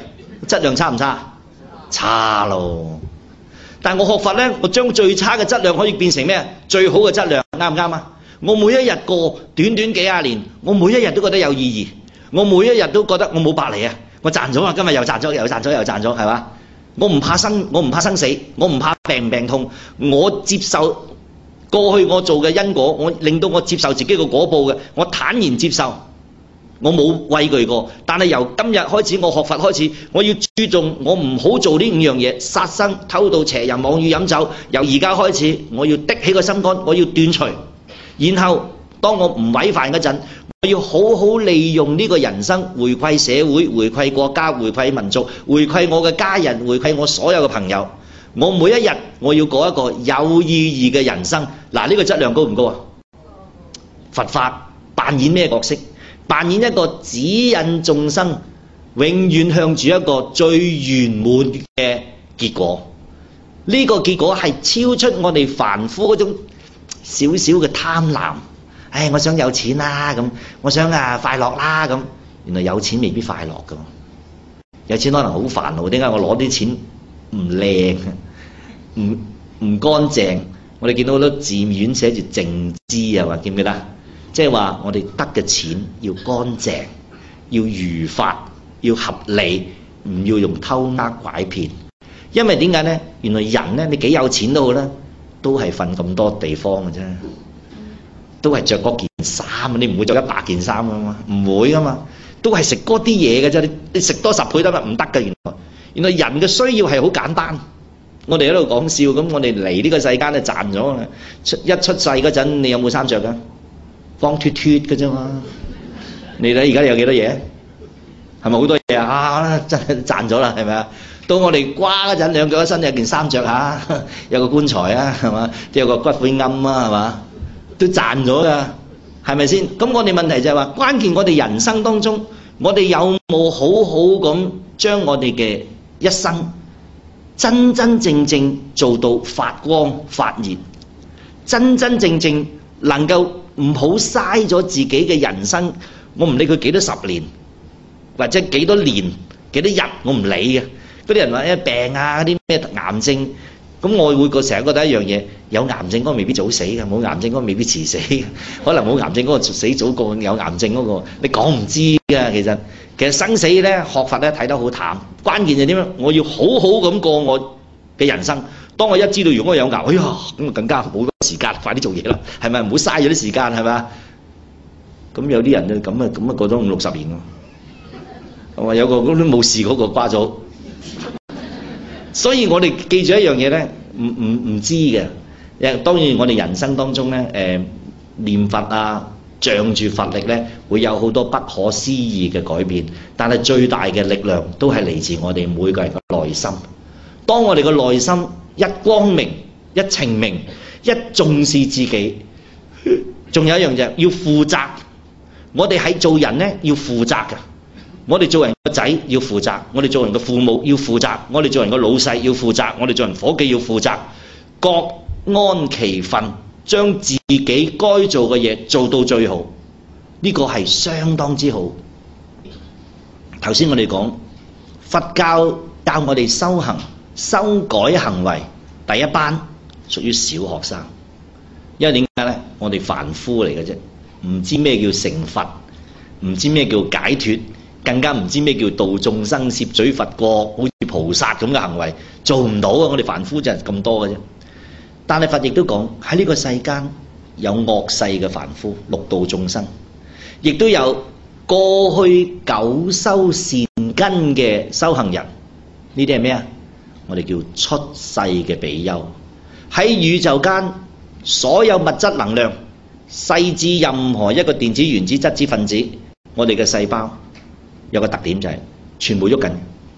質量差唔差？差咯。但我學佛咧，我將最差嘅質量可以變成咩？最好嘅質量，啱唔啱啊？我每一日過短短幾廿年，我每一日都覺得有意義，我每一日都覺得我冇白嚟啊！我賺咗啊！今日又賺咗，又賺咗，又賺咗，係嘛？我唔怕生，我唔怕生死，我唔怕病唔病痛，我接受過去我做嘅因果，我令到我接受自己嘅果報嘅，我坦然接受。我冇畏懼過，但係由今日開始，我學佛開始，我要注重，我唔好做呢五樣嘢：殺生、偷盜、邪淫、妄語、飲酒。由而家開始，我要的起個心肝，我要斷除。然後當我唔違犯嗰陣，我要好好利用呢個人生，回饋社會、回饋國家、回饋民族、回饋我嘅家人、回饋我所有嘅朋友。我每一日我要過一個有意義嘅人生。嗱，呢個質量高唔高啊？佛法扮演咩角色？扮演一個指引眾生，永遠向住一個最圓滿嘅結果。呢個結果係超出我哋凡夫嗰種少少嘅貪婪。唉，我想有錢啦，咁我想啊快樂啦，咁原來有錢未必快樂噶。有錢可能好煩惱，點解我攞啲錢唔靚、唔唔乾淨？我哋見到好多字面寫住淨資啊，話記唔記得？即係話我哋得嘅錢要乾淨，要如法，要合理，唔要用偷呃拐騙。因為點解呢？原來人呢，你幾有錢都好啦，都係瞓咁多地方嘅啫，都係着嗰件衫，你唔會着一百件衫噶嘛，唔會噶嘛，都係食嗰啲嘢嘅啫。你你食多十倍得唔得㗎？原來原來人嘅需要係好簡單。我哋喺度講笑，咁我哋嚟呢個世間咧賺咗啦。出一出世嗰陣，你有冇衫着㗎？光脫脫嘅啫嘛，你睇而家有幾多嘢？係咪好多嘢啊？啊，真係賺咗啦，係咪啊？到我哋瓜嗰陣，兩腳一伸有件衫着嚇，有個棺材啊，係嘛？有個骨灰龕啊，係嘛？都賺咗㗎，係咪先？咁我哋問題就係話，關鍵我哋人生當中，我哋有冇好好咁將我哋嘅一生真真正正做到發光發熱，真真正正能夠唔好嘥咗自己嘅人生。我唔理佢幾多十年，或者幾多年、幾多日，我唔理嘅。嗰啲人話誒病啊，嗰啲咩癌症，咁我會個成日覺得一樣嘢，有癌症嗰個未必早死嘅，冇癌症嗰個未必遲死嘅，可能冇癌症嗰個死早過有癌症嗰個，你講唔知㗎。其實其實生死咧，學法咧睇得好淡，關鍵係點樣？我要好好咁過我嘅人生。當我一知道如果我有癌，哎呀咁啊更加冇時間，快啲做嘢啦，係咪？唔好嘥咗啲時間，係咪？咁有啲人咧咁啊咁啊過咗五六十年喎，我有個嗰啲冇事嗰個瓜咗。所以我哋記住一樣嘢咧，唔唔唔知嘅。誒當然我哋人生當中咧，誒、呃、念佛啊，仗住佛力咧，會有好多不可思議嘅改變。但係最大嘅力量都係嚟自我哋每個人嘅內心。當我哋嘅內心一光明、一澄明、一重視自己，仲有一樣嘢要負責。我哋喺做人咧要負責嘅。我哋做人個仔要負責，我哋做人個父母要負責，我哋做人個老細要負責，我哋做人夥計要負責，各安其分，將自己該做嘅嘢做到最好，呢個係相當之好。頭先我哋講佛教教我哋修行、修改行為，第一班屬於小學生，因為點解呢？我哋凡夫嚟嘅啫，唔知咩叫成佛，唔知咩叫解脫。更加唔知咩叫度眾生、攝取佛國，好似菩薩咁嘅行為做唔到啊！我哋凡夫就係咁多嘅啫。但係佛亦都講喺呢個世間有惡世嘅凡夫，六道眾生，亦都有過去久修善根嘅修行人。呢啲係咩啊？我哋叫出世嘅比丘。喺宇宙間所有物質能量，細至任何一個電子、原子、質子、分子，我哋嘅細胞。有個特點就係全部喐緊，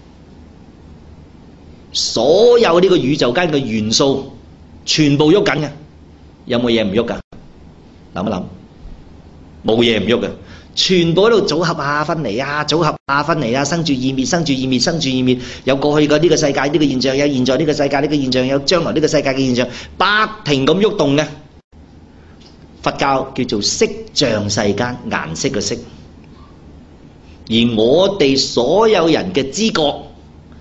所有呢個宇宙間嘅元素全部喐緊嘅，有冇嘢唔喐㗎？諗一諗，冇嘢唔喐嘅，全部喺度組合啊、分離啊、組合啊、分離啊，生住異滅、生住異滅、生住異滅，有過去嘅呢個世界呢個現象，有現在呢個世界呢個現象，有將來呢個世界嘅現象，不停咁喐動嘅。佛教叫做色像世間，顏色嘅色。而我哋所有人嘅知覺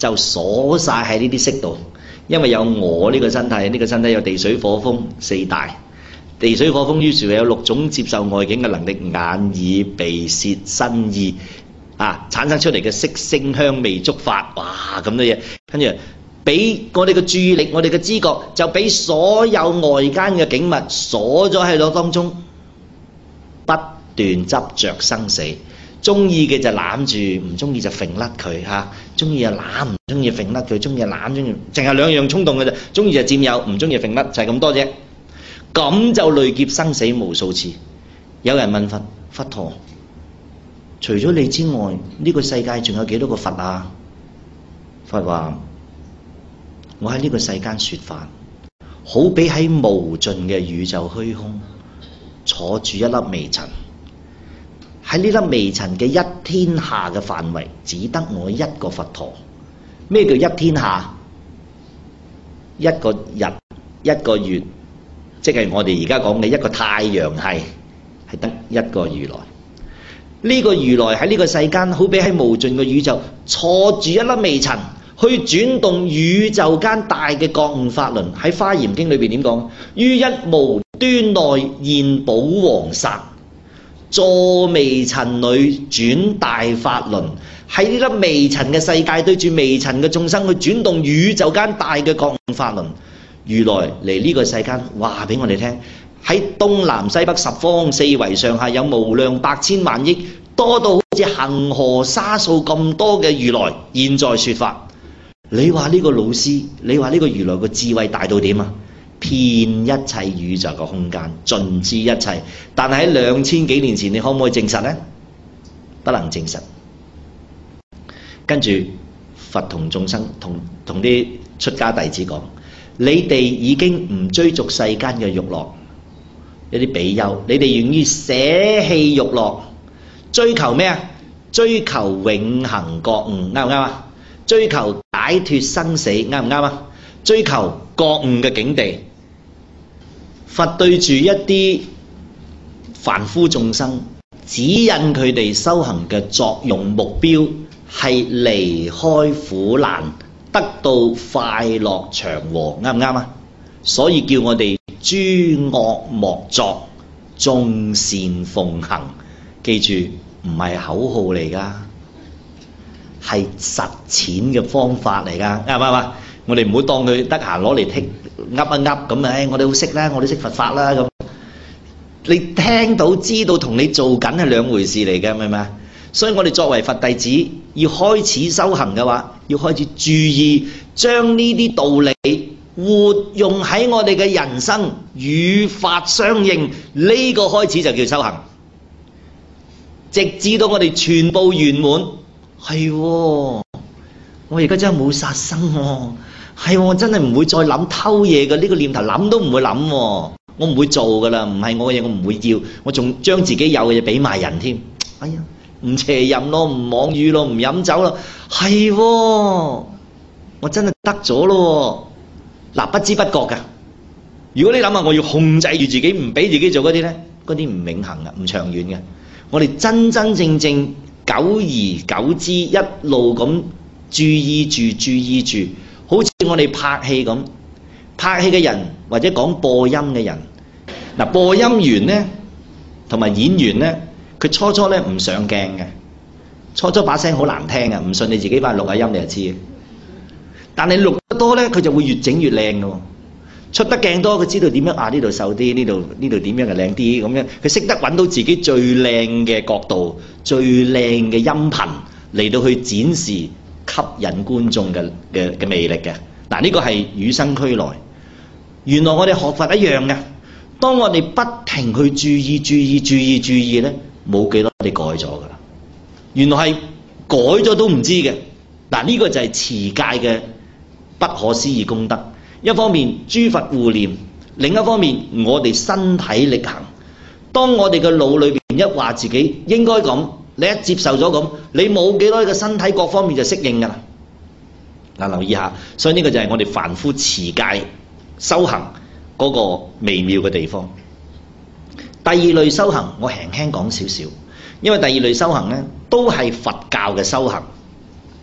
就鎖晒喺呢啲色度，因為有我呢個身體，呢、這個身體有地水火風四大，地水火風於是有六種接受外境嘅能力，眼耳鼻舌身意啊，產生出嚟嘅色聲香味觸法，哇咁多嘢，跟住俾我哋嘅注意力，我哋嘅知覺就俾所有外間嘅景物鎖咗喺度當中，不斷執着生死。中意嘅就攬住，唔中意就揈甩佢嚇。中意就攬，唔中意揈甩佢。中意就攬，中意淨係兩樣衝動嘅啫。中意就佔有，唔中意揈甩，就係咁多啫。咁就累劫生死無數次。有人問佛：佛陀，除咗你之外，呢個世界仲有幾多個佛啊？佛話：我喺呢個世間說法，好比喺無盡嘅宇宙虛空坐住一粒微塵。喺呢粒微塵嘅一天下嘅範圍，只得我一個佛陀。咩叫一天下？一個日，一個月，即係我哋而家講嘅一個太陽系，係得一個如來。呢個如來喺呢個世間，好比喺無盡嘅宇宙坐住一粒微塵，去轉動宇宙間大嘅覺悟法輪。喺《華嚴經》裏邊點講？於一無端內現寶王剎，坐微塵裏轉大法輪。喺呢粒微塵嘅世界，對住微塵嘅眾生去轉動宇宙間大嘅覺悟法輪。如來嚟呢個世間話俾我哋聽，喺東南西北十方四維上下有無量百千萬億，多到好似恆河沙數咁多嘅如來現在說法。你話呢個老師，你話呢個如來個智慧大到點啊？遍一切宇宙嘅空間，盡知一切。但係喺兩千幾年前，你可唔可以證實呢？不能證實。跟住佛同眾生同同啲出家弟子講：你哋已經唔追逐世間嘅欲樂，有啲比丘，你哋願意捨棄欲樂，追求咩啊？追求永恆覺悟，啱唔啱啊？追求解脫生死，啱唔啱啊？追求覺悟嘅境地。佛對住一啲凡夫眾生，指引佢哋修行嘅作用目標係離開苦難，得到快樂祥和，啱唔啱啊？所以叫我哋諸惡莫作，眾善奉行。記住，唔係口號嚟噶，係實踐嘅方法嚟噶，啱唔啱啊？我哋唔好當佢得閒攞嚟剔噏一噏咁啊！我哋好識啦，我哋識佛法啦咁。你聽到知道同你做緊係兩回事嚟嘅，明唔明啊？所以我哋作為佛弟子，要開始修行嘅話，要開始注意將呢啲道理活用喺我哋嘅人生，與法相應。呢、這個開始就叫修行，直至到我哋全部圓滿。係喎，我而家真係冇殺生喎。係喎，我真係唔會再諗偷嘢嘅呢個念頭，諗都唔會諗喎。我唔會做噶啦，唔係我嘅嘢，我唔會要。我仲將自己有嘅嘢俾埋人添。哎呀，唔邪淫咯，唔妄語咯，唔飲酒咯。係喎，我真係得咗咯。嗱，不知不覺㗎。如果你諗下，我要控制住自己，唔俾自己做嗰啲咧，嗰啲唔永恆嘅，唔長遠嘅。我哋真真正正久而久之，一路咁注意住，注意住。好似我哋拍戲咁，拍戲嘅人或者講播音嘅人，嗱，播音員咧同埋演員咧，佢初初咧唔上鏡嘅，初初把聲好難聽嘅，唔信你自己翻去錄下音你就知嘅。但係錄得多咧，佢就會越整越靚嘅，出得鏡多，佢知道點樣啊，呢度瘦啲，呢度呢度點樣嘅靚啲咁樣，佢識得揾到自己最靚嘅角度、最靚嘅音頻嚟到去展示。吸引觀眾嘅嘅嘅魅力嘅，嗱，呢個係與生俱來。原來我哋學佛一樣嘅，當我哋不停去注意、注意、注意、注意咧，冇幾多我哋改咗噶啦。原來係改咗都唔知嘅。嗱，呢個就係持戒嘅不可思議功德。一方面諸佛護念，另一方面我哋身體力行。當我哋嘅腦裏邊一話自己應該咁。你一接受咗咁，你冇幾多嘅身體各方面就適應噶啦。嗱，留意下，所以呢個就係我哋凡夫持戒修行嗰個微妙嘅地方。第二類修行，我輕輕講少少，因為第二類修行咧都係佛教嘅修行。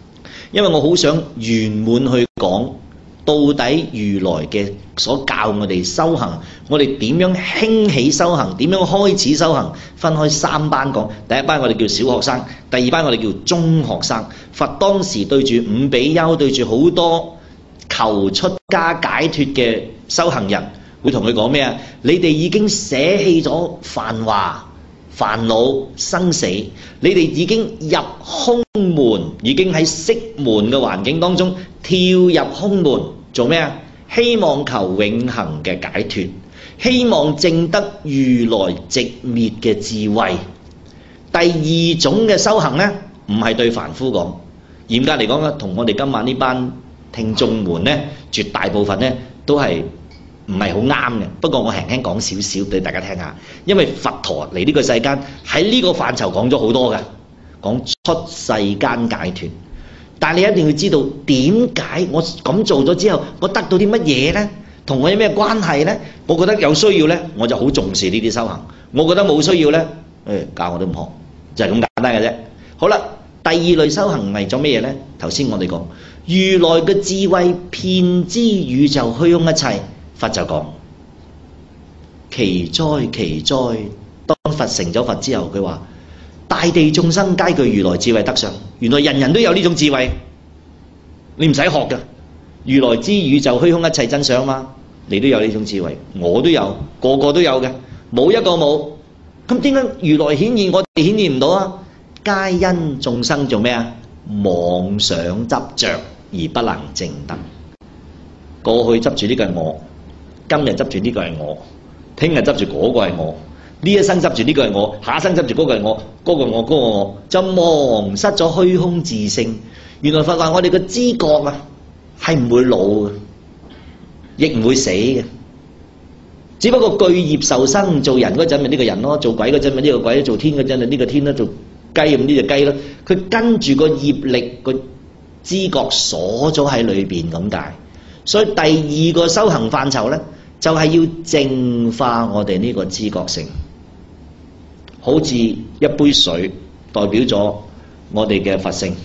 因為我好想圓滿去講到底如來嘅所教我哋修行，我哋點樣興起修行，點樣開始修行，分開三班講。第一班我哋叫小學生，第二班我哋叫中學生。佛當時對住五比丘，對住好多求出家解脫嘅修行人，會同佢講咩啊？你哋已經捨棄咗繁華煩惱生死，你哋已經入空門，已經喺色門嘅環境當中跳入空門，做咩啊？希望求永恆嘅解脫，希望證得如來寂滅嘅智慧。第二種嘅修行呢，唔係對凡夫講，嚴格嚟講咧，同我哋今晚呢班聽眾們呢，絕大部分呢都係唔係好啱嘅。不過我輕輕講少少俾大家聽下，因為佛陀嚟呢個世間喺呢個範疇講咗好多嘅，講出世間解脫。但係你一定要知道點解我咁做咗之後，我得到啲乜嘢呢？同我有咩關係呢？我覺得有需要呢，我就好重視呢啲修行；我覺得冇需要呢，誒教我都唔學，就係咁簡單嘅啫。好啦，第二類修行係做咩嘢呢？頭先我哋講如來嘅智慧遍知宇宙虛空一切，佛就講奇哉奇哉。當佛成咗佛之後，佢話大地眾生皆具如來智慧德相。原來人人都有呢種智慧，你唔使學嘅。如來知宇宙虛空一切真相嘛，你都有呢種智慧，我都有，個個都有嘅，冇一個冇。咁點解如來顯現我哋顯現唔到啊？皆因眾生做咩啊？妄想執着而不能證得。過去執住呢個係我，今日執住呢個係我，聽日執住嗰個係我，呢一生執住呢個係我，下一生執住嗰個係我，嗰個我嗰個我，就忘失咗虛空自性。原來佛話我哋嘅知覺啊係唔會老嘅，亦唔會死嘅。只不過具業受生，做人嗰陣咪呢個人咯，做鬼嗰陣咪呢個鬼，做天嗰陣咪呢個天咯，做雞咁呢隻雞咯。佢跟住個業力個知覺鎖咗喺裏邊咁解。所以第二個修行範疇咧，就係要淨化我哋呢個知覺性。好似一杯水代表咗我哋嘅佛性，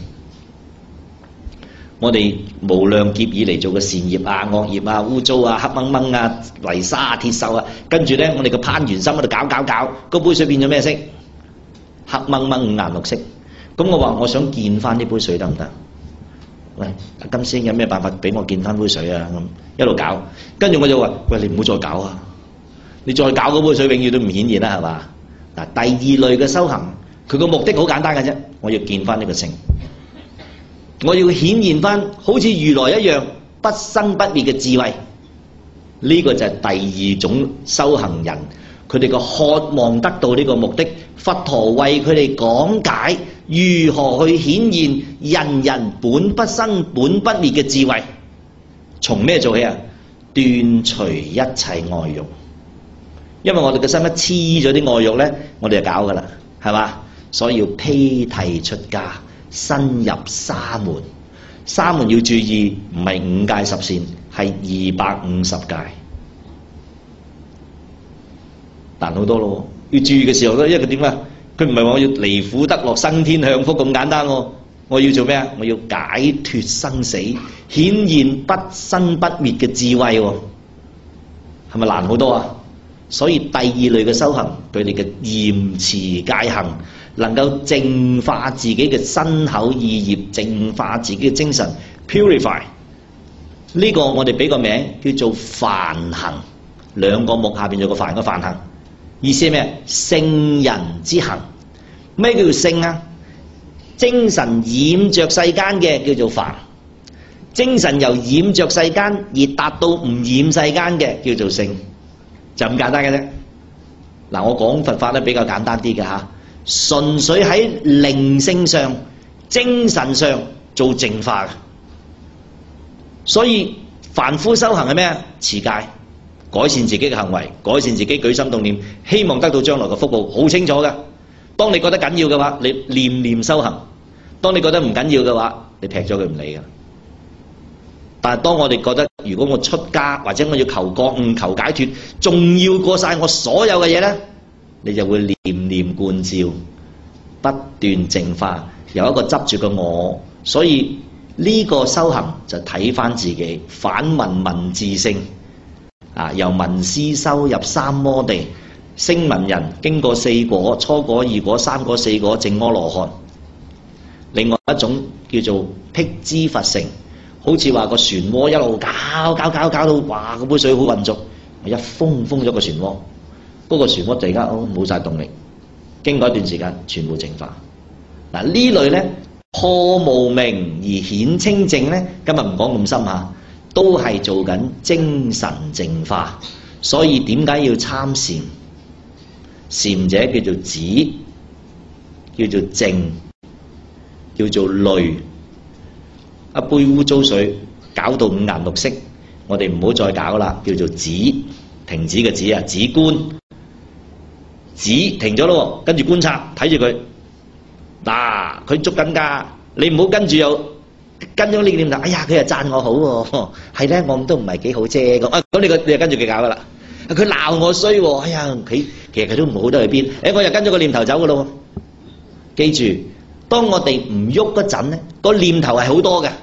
我哋無量劫以嚟做嘅善業啊、惡業啊、污糟啊、黑掹掹啊、泥沙啊、鐵鏽啊，跟住咧我哋個攀緣心喺度搞搞搞，個杯水變咗咩色？黑掹掹五顏六色。咁我話我想見翻呢杯水得唔得？喂，金師兄有咩辦法俾我見翻杯水啊？咁一路搞，跟住我就話：喂，你唔好再搞啊！你再搞嗰杯水，永遠都唔顯現啦，係嘛？嗱，第二類嘅修行，佢個目的好簡單嘅啫，我要見翻呢個性，我要顯現翻好似如來一樣不生不滅嘅智慧。呢個就係第二種修行人，佢哋個渴望得到呢個目的。佛陀為佢哋講解如何去顯現人人本不生本不滅嘅智慧。從咩做起啊？斷除一切愛欲。因為我哋嘅心一黐咗啲愛欲咧，我哋就搞噶啦，係嘛？所以要披剃出家，深入沙門。沙門要注意，唔係五戒十善，係二百五十戒。難好多咯，要注意嘅時候咧，因為佢點啊？佢唔係話我要離苦得樂、生天享福咁簡單喎。我要做咩啊？我要解脫生死，顯現不生不滅嘅智慧喎。係咪難好多啊？所以第二類嘅修行，佢哋嘅嚴持戒行，能夠淨化自己嘅身口意業，淨化自己嘅精神 ，purify。呢個我哋俾個名叫做梵行，兩個木下邊有個梵嘅梵行，意思係咩？聖人之行。咩叫做聖啊？精神染着世間嘅叫做梵，精神由染着世間而達到唔染世間嘅叫做聖。就咁簡單嘅啫。嗱，我講佛法咧比較簡單啲嘅吓，純粹喺靈性上、精神上做淨化嘅。所以凡夫修行係咩啊？持戒，改善自己嘅行為，改善自己舉心動念，希望得到將來嘅福報，好清楚嘅。當你覺得緊要嘅話，你念念修行；當你覺得唔緊要嘅話，你劈咗佢唔理嘅。但係當我哋覺得，如果我出家或者我要求覺悟、求解脫，仲要過晒我所有嘅嘢咧，你就會念念觀照，不斷淨化，由一個執住嘅我。所以呢、這個修行就睇返自己，反聞聞自性啊，由聞思修入三摩地。聲聞人經過四果，初果、二果、三果、四果，證阿羅漢。另外一種叫做辟支佛乘，好似話個漩渦一路搞搞搞搞到，哇！嗰杯水好渾濁，一封封咗個漩渦，嗰、那個漩渦突然間冇晒動力，經過一段時間全部淨化。嗱，呢類咧破無明而顯清淨咧，今日唔講咁深嚇，都係做緊精神淨化。所以點解要參禪？禪者叫做止，叫做靜，叫做濾。一杯污糟水搞到五顏六色，我哋唔好再搞啦，叫做止，停止嘅止啊，止觀，止停咗咯，跟住觀察，睇住佢，嗱，佢捉緊㗎，你唔好跟住又跟咗呢個念頭，哎呀，佢又讚我好喎，係咧，我都唔係幾好啫咁，啊，咁你個你就跟住佢搞㗎啦。佢鬧我衰喎，哎呀，佢其實佢都唔好得去邊，誒，我又跟咗個念頭走㗎咯。記住，當我哋唔喐嗰陣咧，個念頭係好多嘅，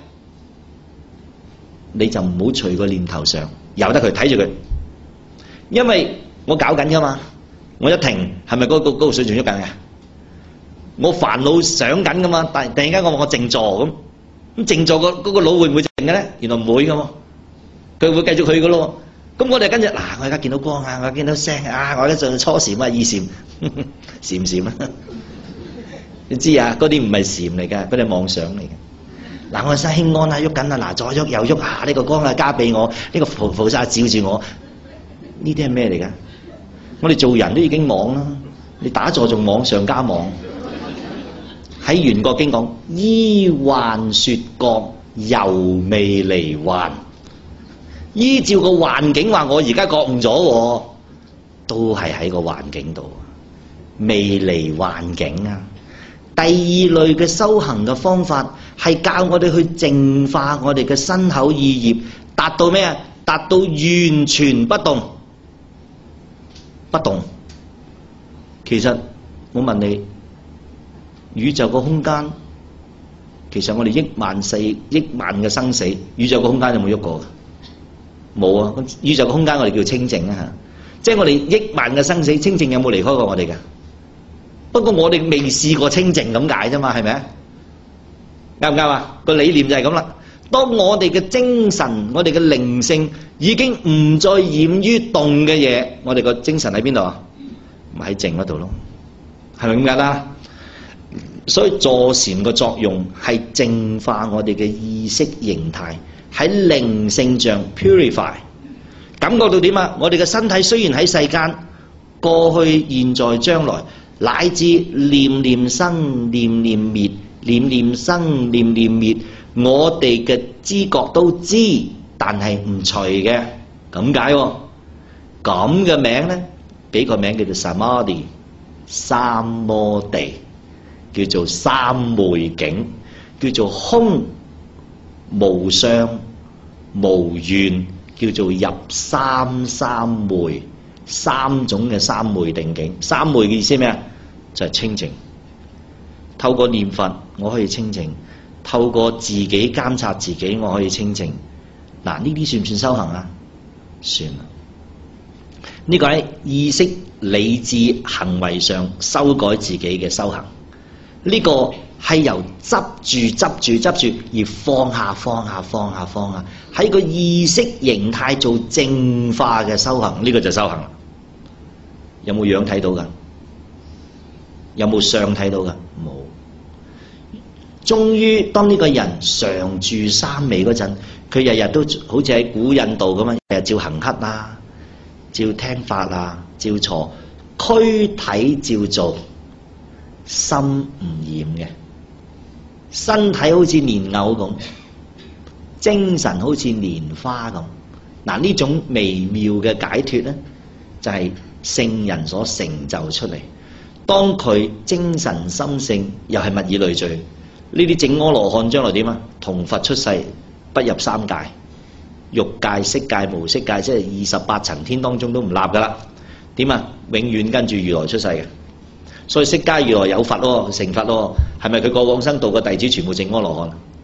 你就唔好隨個念頭上，由得佢睇住佢，因為我搞緊㗎嘛，我一停係咪嗰個嗰個水仲喐緊嘅？我煩惱想緊㗎嘛，但係突然間我話我靜坐咁，咁靜坐個嗰個腦會唔會靜嘅咧？原來唔會㗎嘛，佢會繼續去㗎咯。咁我哋跟住嗱，我而家見到光啊，我見到聲啊，我而家做初禪啊、二禪、禪禪啊，你知啊？嗰啲唔係禪嚟㗎，嗰啲係妄想嚟嘅。嗱，我身輕安啊，喐緊啊，嗱，左喐右喐啊，呢、這個光啊加俾我，呢、這個菩菩薩照住我，呢啲係咩嚟㗎？我哋做人都已經妄啦，你打坐仲妄上加妄。喺《圓覺經》講：依幻說覺，猶未離幻。依照個環境話，我而家覺悟咗，都係喺個環境度，未離環境啊！第二類嘅修行嘅方法係教我哋去淨化我哋嘅身口意業，達到咩啊？達到完全不動，不動。其實我問你，宇宙個空間，其實我哋億萬世億萬嘅生死，宇宙個空間有冇喐過？冇啊！宇宙嘅空間我哋叫清淨啊嚇，即係我哋億萬嘅生死，清淨有冇離開過我哋㗎？不過我哋未試過清淨咁解啫嘛，係咪啊？啱唔啱啊？個理念就係咁啦。當我哋嘅精神、我哋嘅靈性已經唔再染於動嘅嘢，我哋個精神喺邊度啊？咪喺靜嗰度咯，係咪咁解啦？所以坐禪嘅作用係淨化我哋嘅意識形態。喺靈性上 purify， 感覺到點啊？我哋嘅身體雖然喺世間，過去、現在、將來，乃至念念生、念念滅、念念生、念念滅，我哋嘅知覺都知，但係唔隨嘅，咁解喎？咁嘅名咧，俾個名叫做 Samadhi， 三摩地，叫做三昧境，叫做空。無相無願，叫做入三三昧，三種嘅三昧定境。三昧嘅意思咩啊？就係清淨。透過念佛，我可以清淨；透過自己監察自己，我可以清淨。嗱，呢啲算唔算修行啊？算啦。呢個喺意識、理智、行為上修改自己嘅修行。呢個係由執住執住執住而放下放下放下放下，喺個意識形態做淨化嘅修行，呢個就修行啦。有冇樣睇到㗎？有冇相睇到㗎？冇。終於當呢個人常住三昧嗰陣，佢日日都好似喺古印度咁樣，日日照行乞啊，照聽法啊，照坐，軀體照做，心唔染嘅。身體好似蓮藕咁，精神好似蓮花咁。嗱，呢種微妙嘅解脫咧，就係聖人所成就出嚟。當佢精神心性又係物以類聚，呢啲證阿羅漢將來點啊？同佛出世，不入三界，欲界、色界、無色界，即係二十八層天當中都唔立噶啦。點啊？永遠跟住如來出世嘅。所以釋迦如來有佛咯，成佛咯，係咪佢過往生度嘅弟子全部證阿羅漢？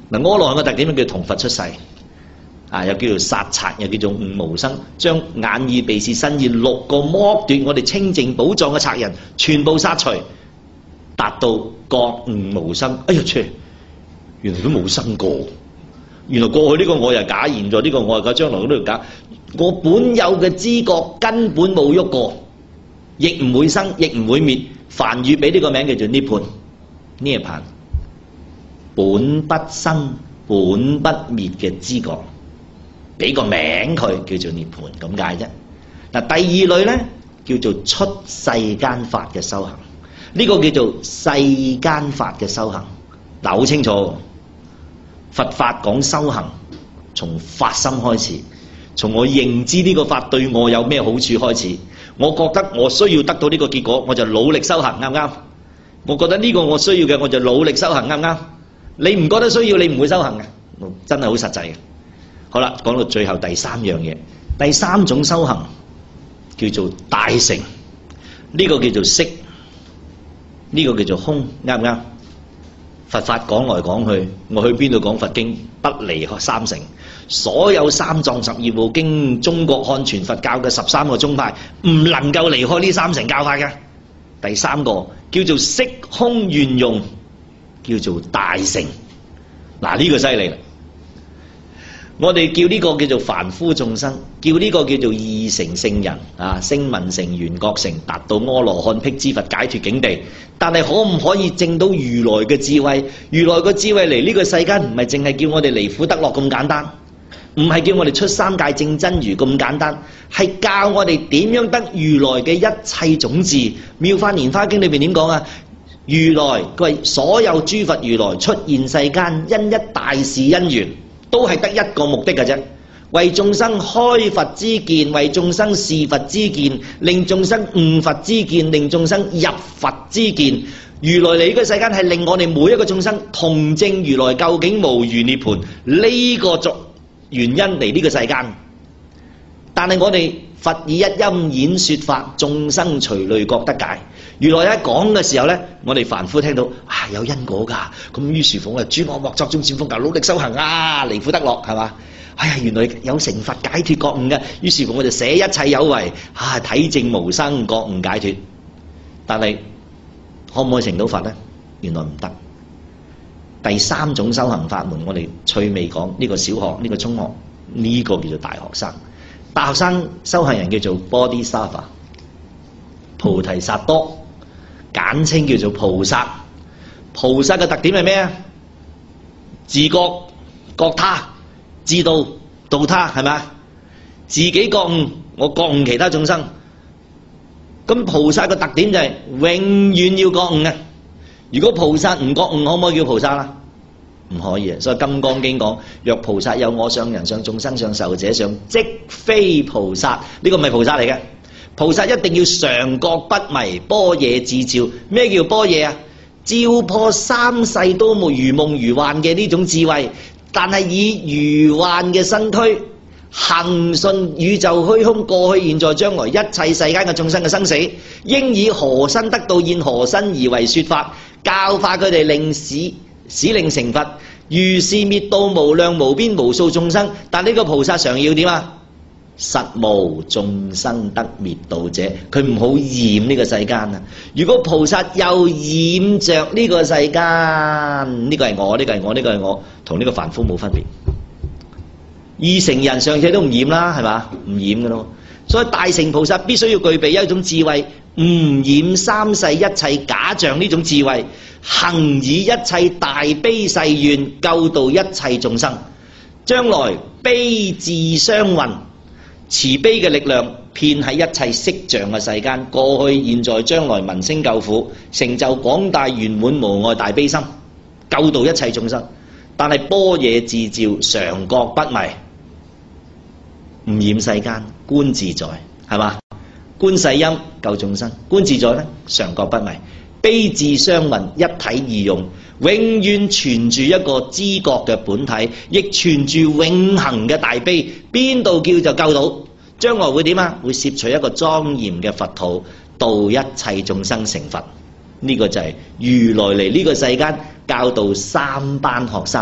嗱，阿羅漢嘅特點叫同佛出世，啊，又叫做殺賊，又叫做悟無生，將眼耳鼻舌身意六個剝奪我哋清淨寶藏嘅賊人，全部殺除，達到覺悟無生。哎呀，切！原來都冇生過，原來過去呢個我又假，現在呢個我又假，將來嗰啲又假。我本有嘅知覺根本冇喐過，亦唔會生，亦唔會滅。梵語俾呢個名叫做涅槃，涅槃，本不生本不滅嘅知覺，俾個名佢叫做涅槃咁解啫。嗱，第二類咧叫做出世間法嘅修行，呢、這個叫做世間法嘅修行。嗱，好清楚，佛法講修行，從發心開始，從我認知呢個法對我有咩好處開始。我覺得我需要得到呢個結果，我就努力修行，啱唔啱？我覺得呢個我需要嘅，我就努力修行，啱唔啱？你唔覺得需要，你唔會修行嘅，真係好實際嘅。好啦，講到最後第三樣嘢，第三種修行叫做大乘，呢個叫做色，呢個叫做空，啱唔啱？佛法講來講去，我去邊度講佛經，不離開三乘。所有三藏十二部經，中國漢傳佛教嘅十三個宗派，唔能夠離開呢三乘教法嘅。第三個叫做色空圓融，叫做大乘。嗱，呢個犀利啦！我哋叫呢個叫做凡夫眾生，叫呢個叫做二乘聖人啊，聲聞乘、緣覺乘，達到阿羅漢辟支佛解脫境地。但係可唔可以證到如來嘅智慧？如來嘅智慧嚟呢個世間，唔係淨係叫我哋離苦得樂咁簡單，唔係叫我哋出三界證真如咁簡單，係教我哋點樣得如來嘅一切種智。妙法蓮華經裏邊點講啊？如來佢係所有諸佛如來出現世間，因一大事因緣，都係得一個目的嘅啫，為眾生開佛之見，為眾生示佛之見，令眾生悟佛之見，令眾生入佛之見。如來嚟呢個世間係令我哋每一個眾生同證如來究竟無餘涅槃呢個作原因嚟呢個世間。但係我哋佛以一音演說法，眾生隨類各得解。如來一講嘅時候呢，我哋凡夫聽到啊有因果㗎，咁於是乎我哋諸惡莫作，眾善奉行，努力修行啊，離苦得樂，係嘛？哎呀，原來有成佛解脫覺悟嘅，於是乎我就捨一切有為啊，體證無生，覺悟解脫。但係可唔可以成到佛呢？原來唔得。第三種修行法門，我哋趣味講呢個小學，呢個中學，呢個叫做大學生。大學生修行人叫做 Bodhisattva， 菩提薩多，簡稱叫做菩薩。菩薩嘅特點係咩啊？自覺覺他，知道度他，係咪？自己覺悟，我覺悟其他眾生。咁菩薩嘅特點就係永遠要覺悟嘅。如果菩薩唔覺悟，可唔可以叫菩薩啊？唔可以啊！所以《金剛經》講：若菩薩有我相、人相、眾生相、壽者相，即非菩薩。呢、這個唔係菩薩嚟嘅。菩薩一定要常覺不迷，般若自照。咩叫般若啊？照破三世都冇如夢如幻嘅呢種智慧，但係以如幻嘅身軀，恒順宇宙虛空過去、現在、將來一切世間嘅眾生嘅生死，應以何身得到現何身而為說法，教化佢哋令使。使令成佛，如是滅度無量無邊無數眾生。但呢個菩薩常要點啊？實無眾生得滅度者，佢唔好染呢個世間啊！如果菩薩又染着呢個世間，呢個係我，呢個係我，呢個係我，同呢個凡夫冇分別。二乘人尚且都唔染啦，係嘛？唔染嘅咯。所以大乘菩薩必須要具備一種智慧，唔染三世一切假象呢種智慧。行以一切大悲誓願，救度一切眾生。將來悲智雙運，慈悲嘅力量遍喺一切色像嘅世間，過去、現在、將來聞聲救苦，成就廣大圓滿無礙大悲心，救度一切眾生。但係般若自照，常覺不迷，唔染世間，觀自在，係嘛？觀世音救眾生，觀自在咧，常覺不迷。悲智雙運，一體二用，永遠存住一個知覺嘅本體，亦存住永恆嘅大悲。邊度叫就救到，將來會點啊？會攝取一個莊嚴嘅佛土，度一切眾生成佛。呢、這個就係如來嚟呢個世間教導三班學生，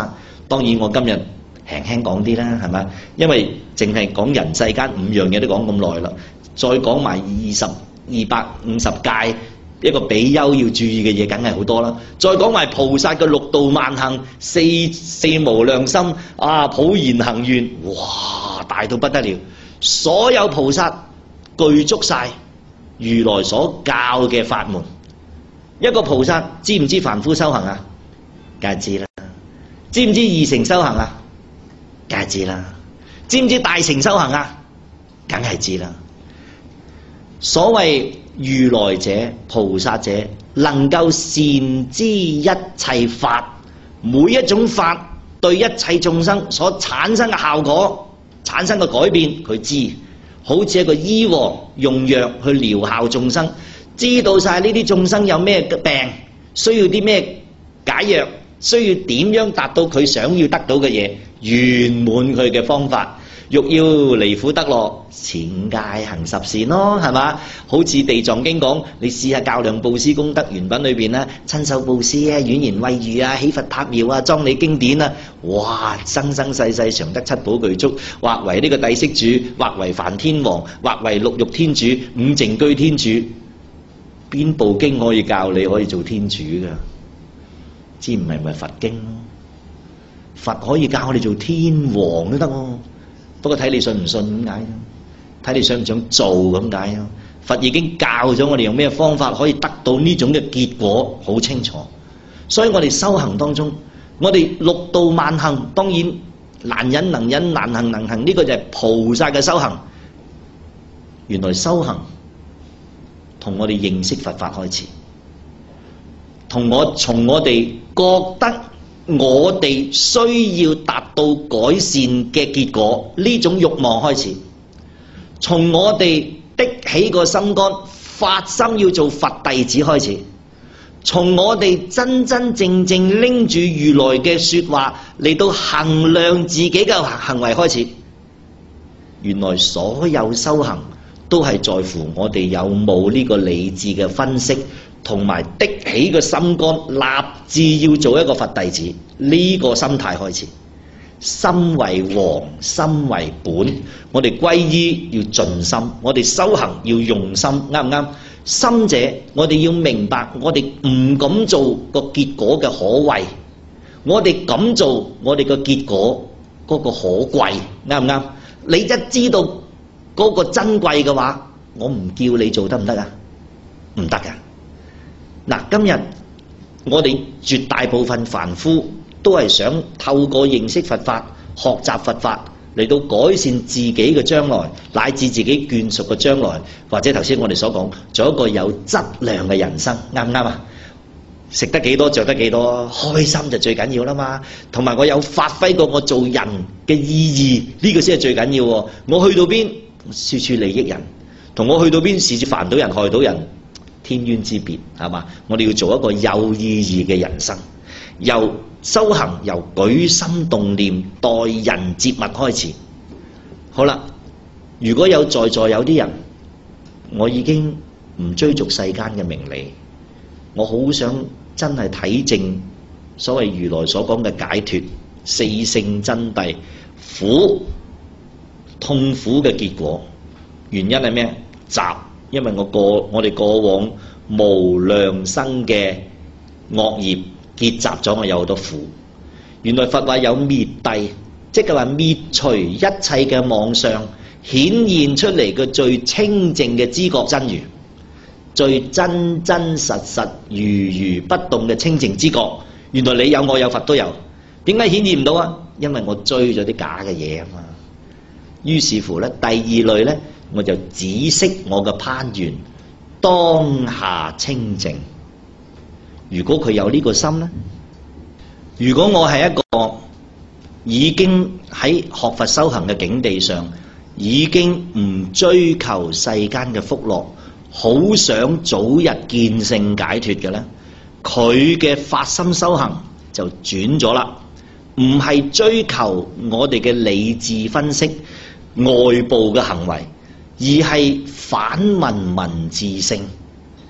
當然我今日輕輕講啲啦，係咪？因為淨係講人世間五樣嘢都講咁耐啦，再講埋二十二百五十戒一個比丘要注意嘅嘢，梗係好多啦。再講埋菩薩嘅六度萬行、四四無量心啊，普賢行願，哇，大到不得了！所有菩薩具足晒如來所教嘅法門。一個菩薩知唔知凡夫修行啊？梗係知啦。知唔知二乘修行啊？梗係知啦。知唔知大乘修行啊？梗係知啦。所謂如來者、菩薩者，能夠善知一切法，每一種法對一切眾生所產生嘅效果、產生嘅改變，佢知。好似一個醫王用藥去療效眾生，知道晒呢啲眾生有咩病，需要啲咩解藥，需要點樣達到佢想要得到嘅嘢，圓滿佢嘅方法。欲要離苦得樂，持戒行十善咯，係嘛？好似地藏經講，你試下較量布施功德原品裏邊啦，親手布施啊，軟言慰喻啊，起佛塔廟啊，裝理經典啊，哇！生生世世常得七寶具足，或為呢個帝釋主，或為梵天王，或為六欲天主、五淨居天主，邊部經可以教你可以做天主噶？知唔係咪佛經咯？佛可以教我哋做天王都得喎。不過睇你信唔信咁解，睇你想唔想做咁解。佛已經教咗我哋用咩方法可以得到呢種嘅結果，好清楚。所以我哋修行當中，我哋六度萬行，當然難忍能忍，難行能行，呢個就係菩薩嘅修行。原來修行同我哋認識佛法開始，同我從我哋覺得我哋需要達到改善嘅結果，呢種慾望開始，從我哋的起個心肝，發心要做佛弟子開始，從我哋真真正正拎住如來嘅說話嚟到衡量自己嘅行為開始。原來所有修行都係在乎我哋有冇呢個理智嘅分析，同埋的起個心肝，立志要做一個佛弟子，呢個心態開始。心為王，心為本。我哋皈依要盡心，我哋修行要用心，啱唔啱？心者，我哋要明白，我哋唔敢做個結果嘅可畏，我哋敢做我哋個結果嗰個可貴，啱唔啱？你一知道嗰個珍貴嘅話，我唔叫你做得唔得啊？唔得噶。嗱，今日我哋絕大部分凡夫都係想透過認識佛法、學習佛法嚟到改善自己嘅將來，乃至自己眷屬嘅將來，或者頭先我哋所講，做一個有質量嘅人生，啱唔啱啊？食得幾多，着得幾多，開心就最緊要啦嘛。同埋我有發揮過我做人嘅意義，呢個先係最緊要喎。我去到邊，處處利益人；同我去到邊，事事煩到人、害到人，天淵之別，係嘛？我哋要做一個有意義嘅人生，由修行，由舉心動念待人接物開始。好啦，如果有在座有啲人，我已經唔追逐世間嘅名利，我好想真係體證所謂如來所講嘅解脫、四聖真諦、苦痛苦嘅結果。原因係咩？集，因為我過我哋過往無量生嘅惡業結集咗，我有好多苦。原來佛話有滅諦，即係話滅除一切嘅妄想，顯現出嚟嘅最清淨嘅知覺真如，最真真實實如如不動嘅清淨知覺。原來你有，我有，佛都有。點解顯現唔到啊？因為我追咗啲假嘅嘢啊嘛。於是乎咧，第二類咧，我就止息我嘅攀緣，當下清淨。如果佢有呢個心咧，如果我係一個已經喺學佛修行嘅境地上，已經唔追求世間嘅福樂，好想早日見性解脫嘅咧，佢嘅發心修行就轉咗啦，唔係追求我哋嘅理智分析外部嘅行為，而係反問問自性。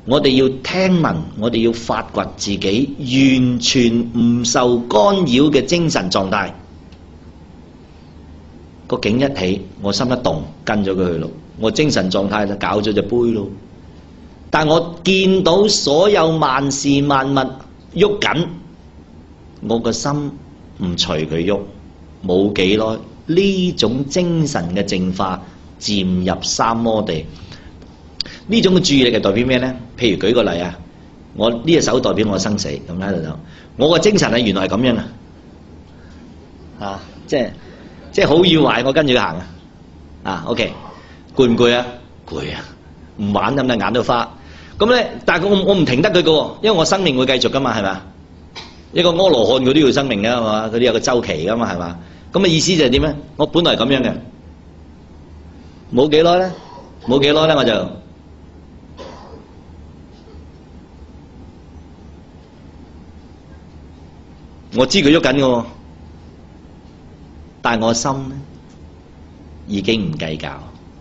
我哋要聽聞，我哋要發掘自己完全唔受干擾嘅精神狀態。個景一起，我心一動，跟咗佢去咯。我精神狀態就搞咗隻杯咯。但我見到所有萬事萬物喐緊，我個心唔隨佢喐，冇幾耐，呢種精神嘅淨化漸入三摩地。呢種嘅注意力係代表咩呢？譬如舉個例啊，我呢隻手代表我生死，咁喺度就，我個精神係原來係咁樣啊，啊，即係即係好與壞，我跟住佢行啊，啊 ，OK， 攰唔攰啊？攰啊，唔玩咁就眼都花。咁咧，但係我我唔停得佢嘅，因為我生命會繼續噶嘛，係咪？一個阿羅漢佢都要生命嘅係嘛，佢都有個周期噶嘛，係嘛？咁嘅意思就係點咧？我本來係咁樣嘅，冇幾耐咧，冇幾耐咧我就。我知佢喐緊嘅，但係我心咧已經唔計較。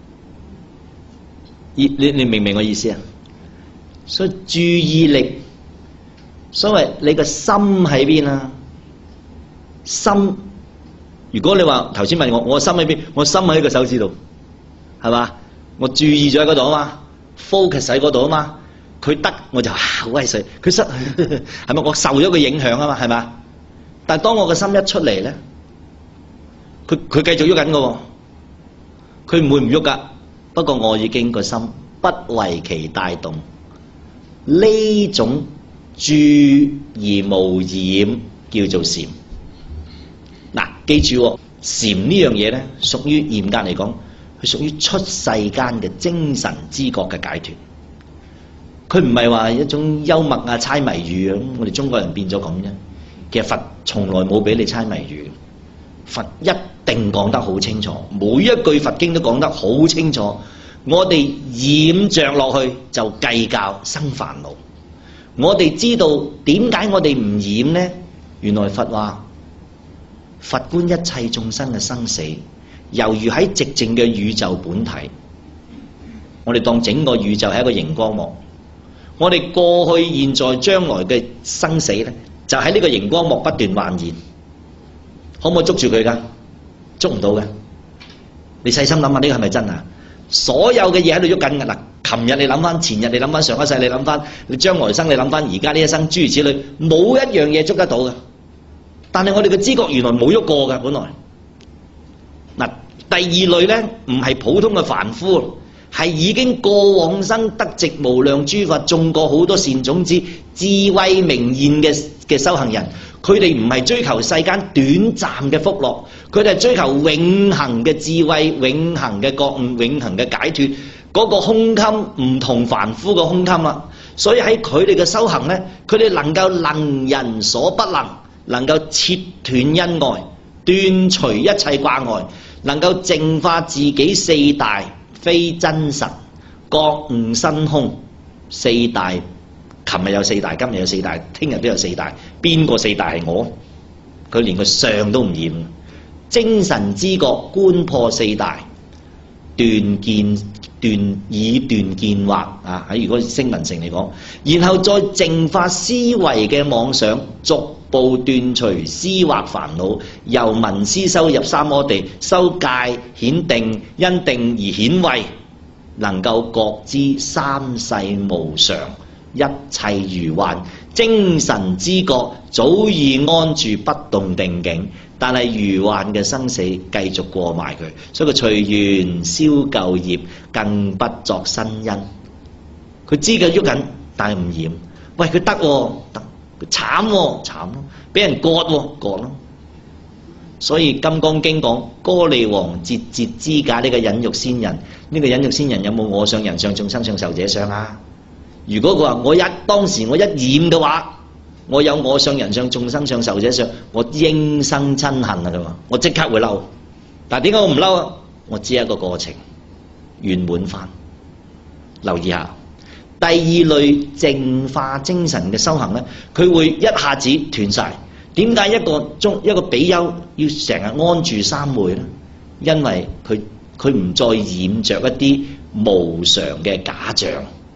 你你明唔明我意思啊？所以注意力，所謂你個心喺邊啊？心，如果你話頭先問我，我心喺邊？我心喺個手指度，係嘛？我注意咗喺嗰度啊嘛 ，focus 喺嗰度啊嘛。佢得我就好威水，佢失係咪？我受咗個影響啊嘛，係嘛？但係當我個心一出嚟咧，佢佢繼續喐緊嘅，佢唔會唔喐噶。不過我已經個心不為其帶動，呢種住而無染叫做禪。嗱，記住喎，禪呢樣嘢咧，屬於嚴格嚟講，佢屬於出世間嘅精神知覺嘅解脫。佢唔係話一種幽默啊、猜謎語啊，我哋中國人變咗咁啫。其實佛從來冇俾你猜謎語，佛一定講得好清楚，每一句佛經都講得好清楚。我哋染着落去就計較生煩惱。我哋知道點解我哋唔染呢？原來佛話佛觀一切眾生嘅生死，猶如喺寂靜嘅宇宙本體。我哋當整個宇宙係一個熒光幕，我哋過去、現在、將來嘅生死咧，就喺呢個熒光幕不斷幻現。可唔可以捉住佢噶？捉唔到嘅。你細心諗下，呢個係咪真啊？所有嘅嘢喺度喐緊噶嗱。琴日你諗翻，前日你諗翻，上一世你諗翻，你將來生你諗翻，而家呢一生諸如此類，冇一樣嘢捉得到嘅。但係我哋嘅知覺原來冇喐過嘅，本來嗱。第二類咧，唔係普通嘅凡夫，係已經過往生得值無量諸佛，種過好多善種子，智慧明現嘅嘅修行人。佢哋唔係追求世間短暫嘅福樂，佢哋係追求永恆嘅智慧、永恆嘅覺悟、永恆嘅解脫。嗰個胸襟唔同凡夫嘅胸襟啦，所以喺佢哋嘅修行咧，佢哋能夠能人所不能，能夠切斷恩愛，斷除一切掛礙，能夠淨化自己四大非真實，覺悟身空。四大，琴日有四大，今日有四大，聽日都有四大。邊個四大係我？佢連個相都唔染。精神知覺觀破四大，斷見。斷以斷見惑啊！喺如果聲聞乘嚟講，然後再淨化思維嘅妄想，逐步斷除思惑煩惱，由聞思修入三摩地，修戒顯定，因定而顯慧，能夠覺知三世無常，一切如幻。精神知覺早已安住不動定境，但係如幻嘅生死繼續過埋佢，所以佢隨緣消舊業，更不作新因。佢知佢喐緊，但係唔染。喂，佢得喎，得，佢慘喎，慘咯，俾人割喎，割咯。所以《金剛經》講歌利王節節支架呢個忍辱仙人，呢、這個忍辱仙人有冇我相、人相、眾生相、壽者相啊？如果佢話我一當時我一染嘅話，我有我相、人相、眾生相、壽者相，我應生親恨啊！佢話我即刻會嬲，但係點解我唔嬲啊？我只係一個過程圓滿翻。留意下第二類淨化精神嘅修行咧，佢會一下子斷晒。點解一個中一個比丘要成日安住三昧咧？因為佢佢唔再染着一啲無常嘅假象。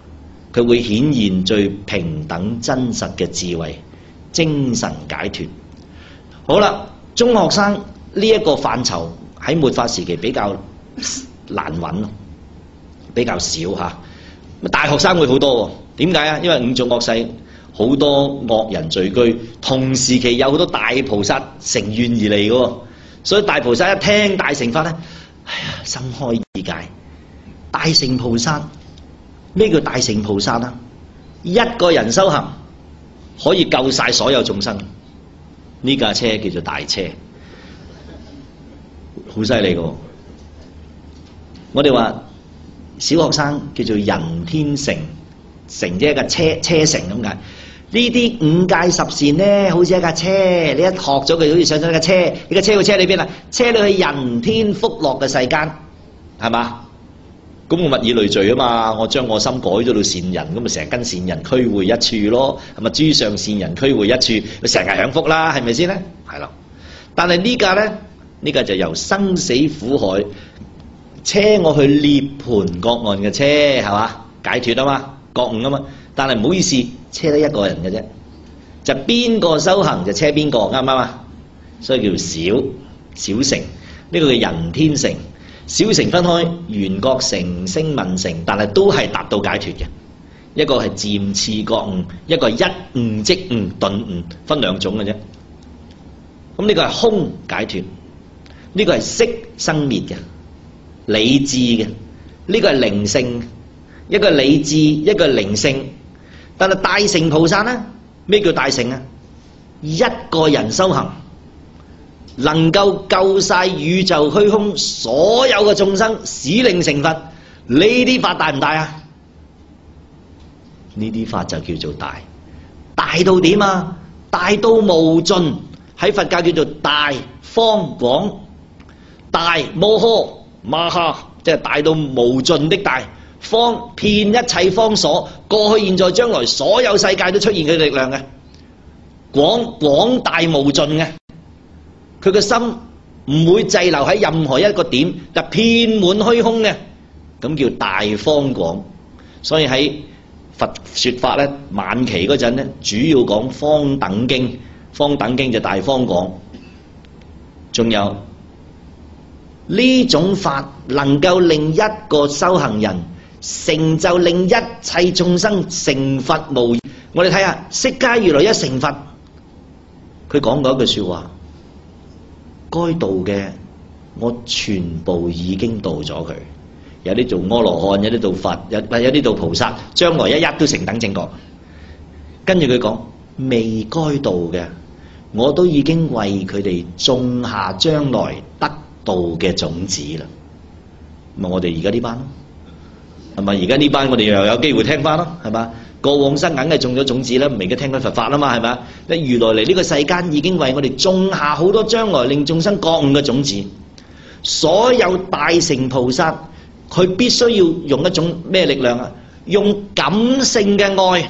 佢會顯現最平等真實嘅智慧、精神解脫。好啦，中學生呢一個範疇喺末法時期比較難揾，比較少嚇。大學生會好多喎，點解啊？因為五濁惡世好多惡人聚居，同時期有好多大菩薩乘願而嚟嘅喎，所以大菩薩一聽大乘法咧，哎呀，心開意解。大乘菩薩，咩叫大乘菩薩啊？一個人修行可以救晒所有眾生，呢架車叫做大車，好犀利嘅。我哋話小學生叫做人天乘，乘即係一架車車乘咁解。呢啲五戒十善咧，好似一架車，你一學咗佢，好似上咗一架車。呢架車會車你邊啊？車你去人天福樂嘅世間，係嘛？咁我物以類聚啊嘛，我將我心改咗到善人，咁咪成日跟善人俱會一處咯，係咪？諸上善人俱會一處，佢成日享福啦，係咪先咧？係啦。但係呢架咧，呢架就由生死苦海車我去涅槃國岸嘅車，係嘛？解脫啊嘛，覺悟啊嘛。但係唔好意思，車得一個人嘅啫，就邊個修行就車邊個，啱唔啱啊？所以叫小小乘，呢個叫人天乘。小乘分開緣覺乘、聲聞乘，但係都係達到解脫嘅。一個係漸次覺悟，一個係一悟即悟頓悟，分兩種嘅啫。咁呢個係空解脫，呢個係色生滅嘅理智嘅，呢個係靈性，一個係理智，一個係靈性。但係大乘菩薩呢？咩叫大乘啊？一個人修行，能夠救晒宇宙虛空所有嘅眾生，使令成佛。呢啲法大唔大啊？呢啲法就叫做大，大到點啊？大到無盡，喺佛教叫做大方廣，大摩訶瑪哈，即係大到無盡的大。方遍一切方所，過去現在將來所有世界都出現佢力量嘅。廣廣大無盡嘅，佢嘅心唔會滯留喺任何一個點，就遍滿虛空嘅，咁叫大方廣。所以喺佛說法咧，晚期嗰陣咧，主要講方等經，方等經就大方廣。仲有呢種法能夠令一個修行人成就，令一切眾生成佛無疑。我哋睇下釋迦如來一成佛，佢講過一句說話：該度嘅我全部已經度咗佢。有啲做阿羅漢，有啲做佛，有有啲做菩薩，將來一一都成等正覺。跟住佢講未該度嘅，我都已經為佢哋種下將來得道嘅種子啦。咪我哋而家呢班咯。係咪？而家呢班我哋又有機會聽翻咯，係嘛？過往生梗係種咗種子啦，唔係而家聽緊佛法啊嘛，係咪？你如來嚟呢個世間已經為我哋種下好多將來令眾生覺悟嘅種子。所有大乘菩薩，佢必須要用一種咩力量啊？用感性嘅愛，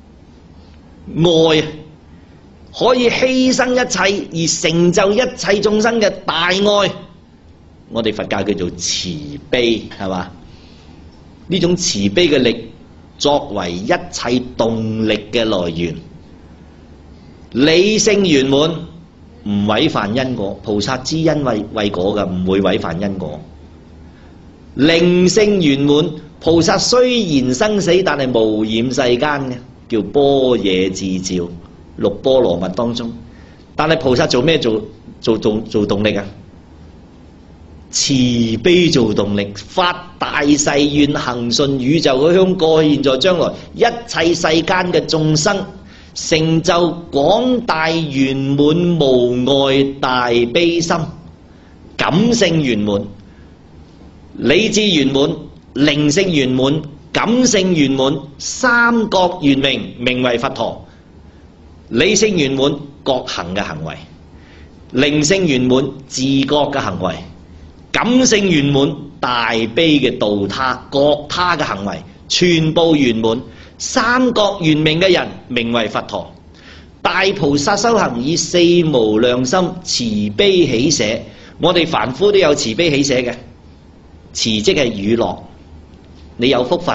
愛可以犧牲一切而成就一切眾生嘅大愛。我哋佛教叫做慈悲，係嘛？呢種慈悲嘅力作為一切動力嘅來源，理性圓滿，唔違犯因果。菩薩知因為為果嘅，唔會違犯因果。靈性圓滿，菩薩雖然生死，但係無染世間嘅，叫般若自照，六波羅蜜當中。但係菩薩做咩做做做做動力啊？慈悲做動力，發大誓願恒順宇宙虛空過去現在將來一切世間嘅眾生，成就廣大圓滿無礙大悲心。感性圓滿，理智圓滿，靈性圓滿，感性圓滿，三覺圓明，名為佛陀。理性圓滿，覺行嘅行為；靈性圓滿，自覺嘅行為。感性圓滿，大悲嘅度他覺他嘅行為，全部圓滿。三覺圓明嘅人名為佛陀。大菩薩修行以四無量心慈悲喜捨，我哋凡夫都有慈悲喜捨嘅。慈即係娛樂，你有福分，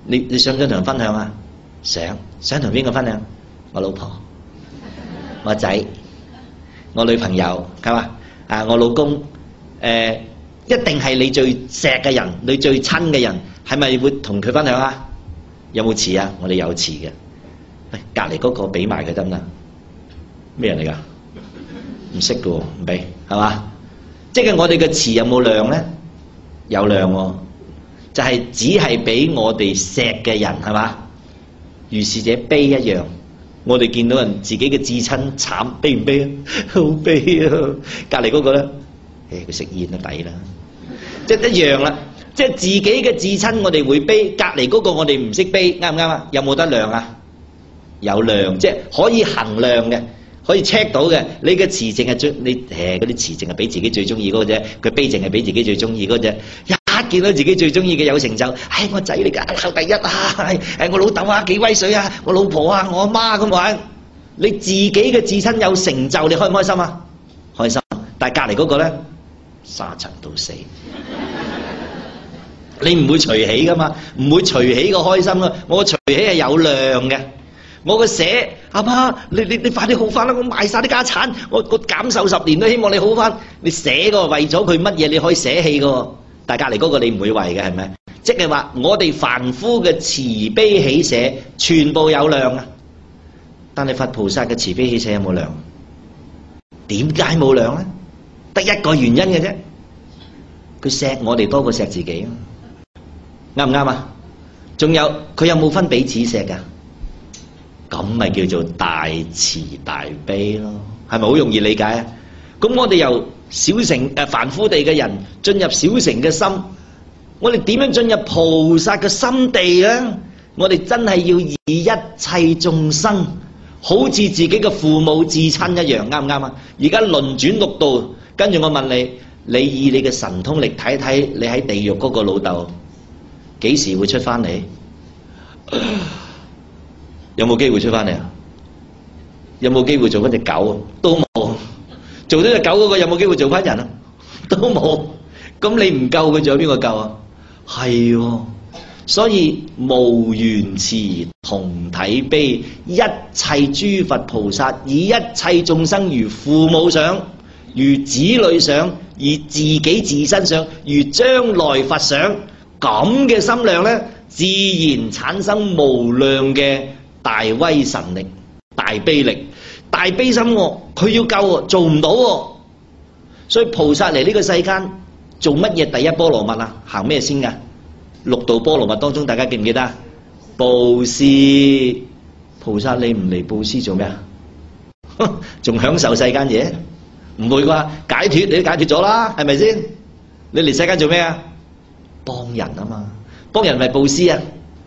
你你想唔想同人分享啊？想，想同邊個分享？我老婆、我仔、我女朋友，係嘛？啊，我老公，誒、呃，一定係你最錫嘅人，你最親嘅人，係咪會同佢分享啊？有冇詞啊？我哋有詞嘅。喂，隔離嗰個俾埋佢得唔得？咩人嚟㗎？唔識㗎喎，唔俾，係嘛？即係我哋嘅詞有冇量咧？有量喎、哦，就係、是、只係俾我哋錫嘅人，係嘛？如是者悲一樣，我哋見到人自己嘅至親慘，悲唔悲啊？好悲啊！隔離嗰個咧，誒佢食煙都抵啦，即係一樣啦。即係自己嘅至親，我哋會悲；隔離嗰個我哋唔識悲，啱唔啱啊？有冇得量啊？有量，即係可以衡量嘅。可以 check 到嘅，你嘅詞淨係最你誒嗰啲詞淨係俾自己最中意嗰個啫，佢悲淨係俾自己最中意嗰隻。一見到自己最中意嘅有成就，唉、哎、我仔嚟㗎考第一啊，誒、哎、我老豆啊幾威水啊，我老婆啊我阿媽咁話，你自己嘅至親有成就，你開唔開心啊？開心。但係隔離嗰個咧沙塵到死，你唔會隨喜㗎嘛，唔會隨喜個開心咯。我個隨喜係有量嘅。我個寫阿媽，你你你快啲好翻啦！我賣晒啲家產，我我減壽十年都希望你好翻。你寫個為咗佢乜嘢？你可以捨棄個，但係隔離嗰個你唔會為嘅，係咪？即係話我哋凡夫嘅慈悲喜捨全部有量啊，但係佛菩薩嘅慈悲喜捨有冇量？點解冇量咧？得一個原因嘅啫，佢錫我哋多過錫自己，啱唔啱啊？仲有佢有冇分彼此錫㗎？咁咪叫做大慈大悲咯，係咪好容易理解啊？咁我哋由小乘誒凡夫地嘅人進入小乘嘅心，我哋點樣進入菩薩嘅心地咧？我哋真係要以一切眾生好似自己嘅父母至親一樣，啱唔啱啊？而家輪轉六道，跟住我問你，你以你嘅神通力睇睇，你喺地獄嗰個老豆幾時會出翻嚟？有冇機會出翻嚟啊？有冇機會做翻隻狗？都冇。做咗隻狗嗰個有冇機會做翻人啊？都冇。咁你唔救佢，仲有邊個救啊？係喎。所以無緣慈同體悲，一切諸佛菩薩以一切眾生如父母想，如子女想，如自己自身想，如將來佛想，咁嘅心量咧，自然產生無量嘅大威神力、大悲力、大悲心喎，佢要救喎，做唔到喎。所以菩薩嚟呢個世間做乜嘢？第一波羅蜜啊，行咩先㗎？六道波羅蜜當中，大家記唔記得？布施。菩薩你唔嚟布施做咩啊？仲享受世間嘢？唔會啩？解脫你都解脫咗啦，係咪先？你嚟世間做咩啊？幫人啊嘛，幫人咪布施啊。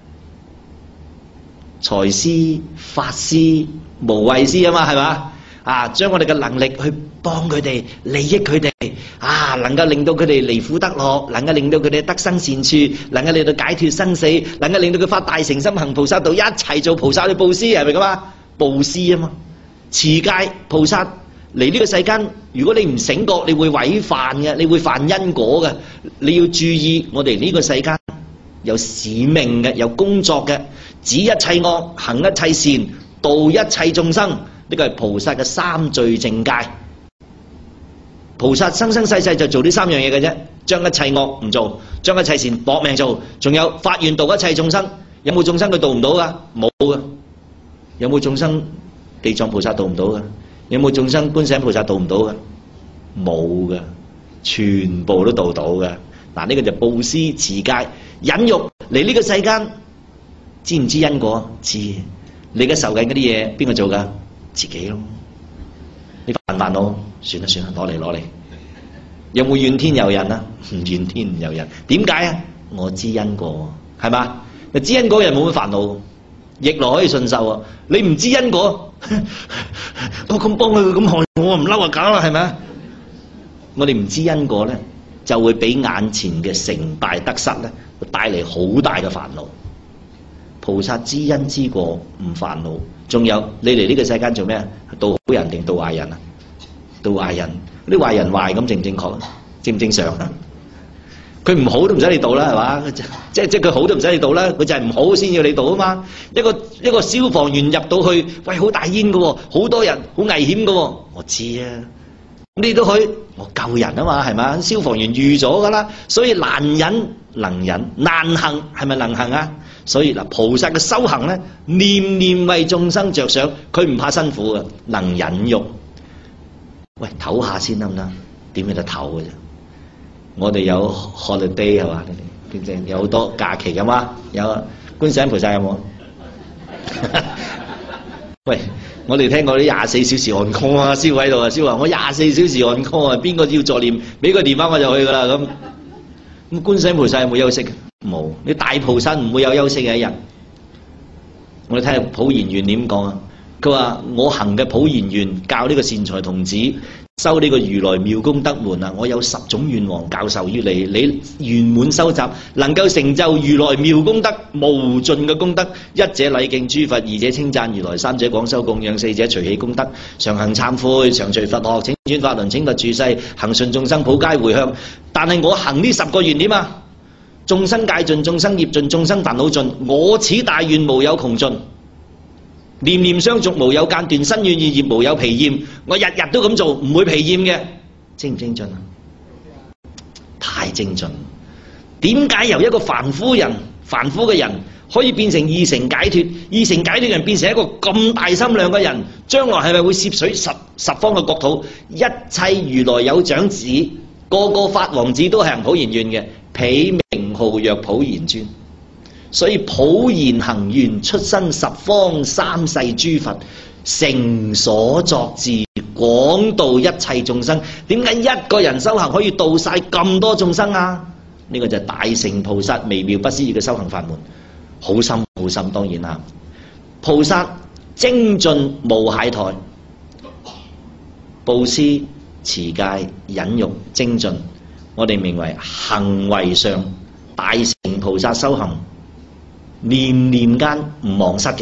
財施、法施、無畏施啊嘛，係嘛？啊，將我哋嘅能力去幫佢哋，利益佢哋，啊，能夠令到佢哋離苦得樂，能夠令到佢哋得生善處，能夠令到解脫生死，能夠令到佢發大乘心行菩薩道，一齊做菩薩去布施，係咪咁啊？布施啊嘛，持戒菩薩嚟呢個世間，如果你唔醒覺，你會違犯嘅，你會犯因果嘅，你要注意，我哋呢個世間有使命嘅，有工作嘅。止一切惡，行一切善，度一切眾生，呢個係菩薩嘅三聚淨戒。菩薩生生世世就做呢三樣嘢嘅啫，將一切惡唔做，將一切善搏命做，仲有發願度一切眾生。有冇眾生佢度唔到噶？冇噶。有冇眾生地藏菩薩度唔到噶？有冇眾生觀世音菩薩度唔到噶？冇噶，全部都度到噶。嗱，呢個就布施、持戒、忍辱嚟呢個世間。知唔知因果？知。你而家受緊嗰啲嘢，邊個做噶？自己咯。你煩唔煩惱？算啦算啦，攞嚟攞嚟。有冇怨天尤人啊？唔怨天尤人。點解啊？我知因果，係嘛？知因果人冇乜煩惱，逆來可以順受啊。你唔知因果，我咁幫佢，佢咁害我，唔嬲啊，搞啦，係咪啊？我哋唔知因果咧，就會俾眼前嘅成敗得失咧，帶嚟好大嘅煩惱。菩薩知因知果唔煩惱，仲有你嚟呢個世間做咩啊？度好人定度壞人啊？度壞人，啲壞人壞咁正唔正確啊？正唔正常啊？ 佢唔好都唔使你度啦，係嘛？即係即係佢好都唔使你度啦，佢就係唔好先要你度啊嘛。一個一個消防員入到去，喂，好大煙㗎喎，好多人，好危險㗎喎，我知啊。你都去，我救人啊嘛，係嘛？消防員預咗㗎啦，所以難忍能忍，難行係咪能行啊？所以嗱，菩薩嘅修行咧，念念為眾生着想，佢唔怕辛苦嘅，能忍辱。喂，唞下先得唔得？點有得唞嘅啫？我哋有 holiday 係嘛？你哋有好多假期㗎嘛？有啊，觀世音菩薩有冇？喂，我哋聽過啲廿四小時按 call 啊，燒喺度啊，燒話我廿四小時按 call 啊，邊個要助念，俾個電話我就去㗎啦咁。咁觀世音菩薩有冇休息？冇，你大菩薩唔會有休息嘅一日。我哋睇下普賢願點講啊？佢話我行嘅普賢願教呢個善財童子修呢個如來妙功德門啊！我有十種願望教授於你，你圓滿收集，能夠成就如來妙功德無盡嘅功德。一者禮敬諸佛，二者稱讚如來，三者廣修供養，四者隨喜功德，常行懺悔，常隨佛學，請轉法輪，請佛住世，行順眾生普皆回向。但係我行呢十個願點啊？眾生戒盡，眾生業盡，眾生煩惱盡，我此大願無有窮盡。念念相續無有間斷，身語意業無有疲厭。我日日都咁做，唔會疲厭嘅。精唔精進啊？太精進。點解由一個凡夫人、凡夫嘅人可以變成二乘解脫？二乘解脫嘅人變成一個咁大心量嘅人，將來係咪會攝取十十方嘅國土？一切如來有長子，個個法王子都係行普賢願嘅，彼名號曰普賢尊。所以普賢行願出身十方三世諸佛，成所作智，廣度一切眾生。點解一個人修行可以度晒咁多眾生啊？呢、這個就係大乘菩薩微妙不思議嘅修行法門，好深好深。當然啦，菩薩精進無懈怠，布施、持戒、忍辱、精進，我哋名為行為上大乘菩薩修行。念念間唔忘失嘅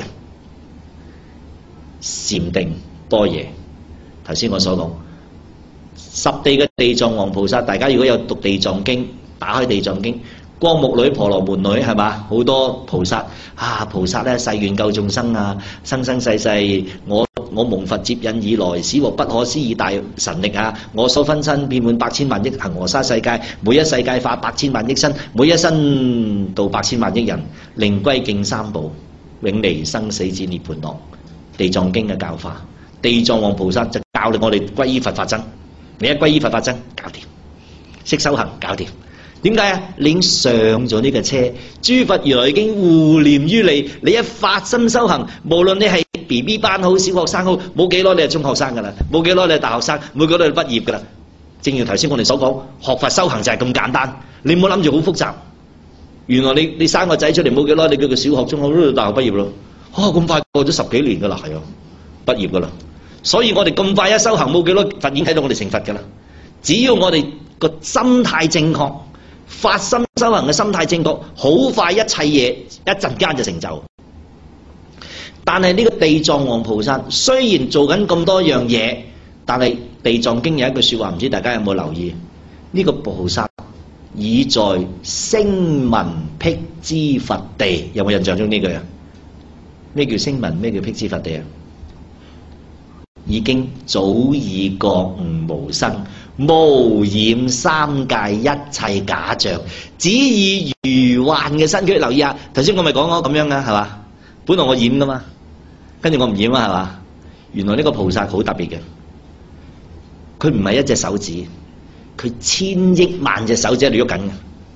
禪定般若。頭先我所講十地嘅地藏王菩薩，大家如果有讀地藏經，打開地藏經，光目女、婆羅門女係嘛，好多菩薩啊！菩薩咧誓願救眾生啊，生生世世我我蒙佛接引以來，使獲不可思議大神力啊！我所分身遍滿百千萬億恒河沙世界，每一世界化百千萬億身，每一身度百千萬億人，令歸敬三寶，永離生死之涅槃樂。地藏經嘅教化，地藏王菩薩就教你我哋歸依佛法僧。你一歸依佛法僧，搞掂，識修行，搞掂。點解啊？你已經上咗呢個車，諸佛如來已經護念於你。你一發心修行，無論你係 B B 班好，小學生好，冇幾耐你係中學生噶啦，冇幾耐你係大學生，冇幾耐你畢業噶啦。正如頭先我哋所講，學佛修行就係咁簡單，你唔好諗住好複雜。原來你你生個仔出嚟冇幾耐，你叫佢小學、中學、大學畢業咯。啊，咁快過咗十幾年噶啦，係啊，畢業噶啦。所以我哋咁快一修行冇幾耐，佛已經睇到我哋成佛噶啦。只要我哋個心態正確。發心修行嘅心態正確，好快一切嘢一陣間就成就。但係呢個地藏王菩薩雖然做緊咁多樣嘢，但係地藏經有一句說話，唔知大家有冇留意？呢、這個菩薩已在聲聞辟支佛地，有冇印象中呢句啊？咩叫聲聞？咩叫辟支佛地啊？已經早已覺悟無生，無染三界一切假象，只以如幻嘅身軀。留意下，頭先我咪講咗咁樣噶，係嘛？本來我染噶嘛，跟住我唔染啊，係嘛？原來呢個菩薩好特別嘅，佢唔係一隻手指，佢千億萬隻手指喺度喐緊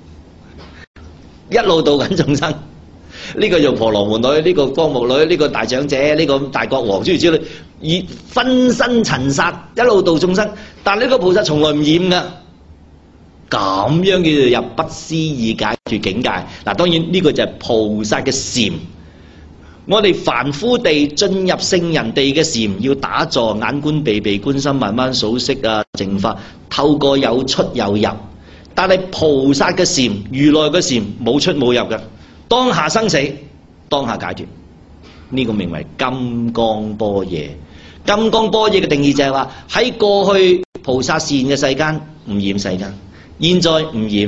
嘅，一路度緊眾生。呢、這個做婆羅門女，呢、這個光目女，呢、這個大長者，呢、這個大國王，諸如此類，以分身塵殺一路度眾生。但係呢個菩薩從來唔染噶，咁樣叫做入不思議解脫境界。嗱，當然呢個就係菩薩嘅禪。我哋凡夫地進入聖人地嘅禪，要打坐、眼觀鼻、鼻觀心，慢慢數息啊、淨法，透過有出有入。但係菩薩嘅禪，如來嘅禪，冇出冇入嘅。當下生死，當下解脫，呢、這個名為金剛般若。金剛般若嘅定義就係話喺過去菩薩善嘅世間唔染世間，現在唔染，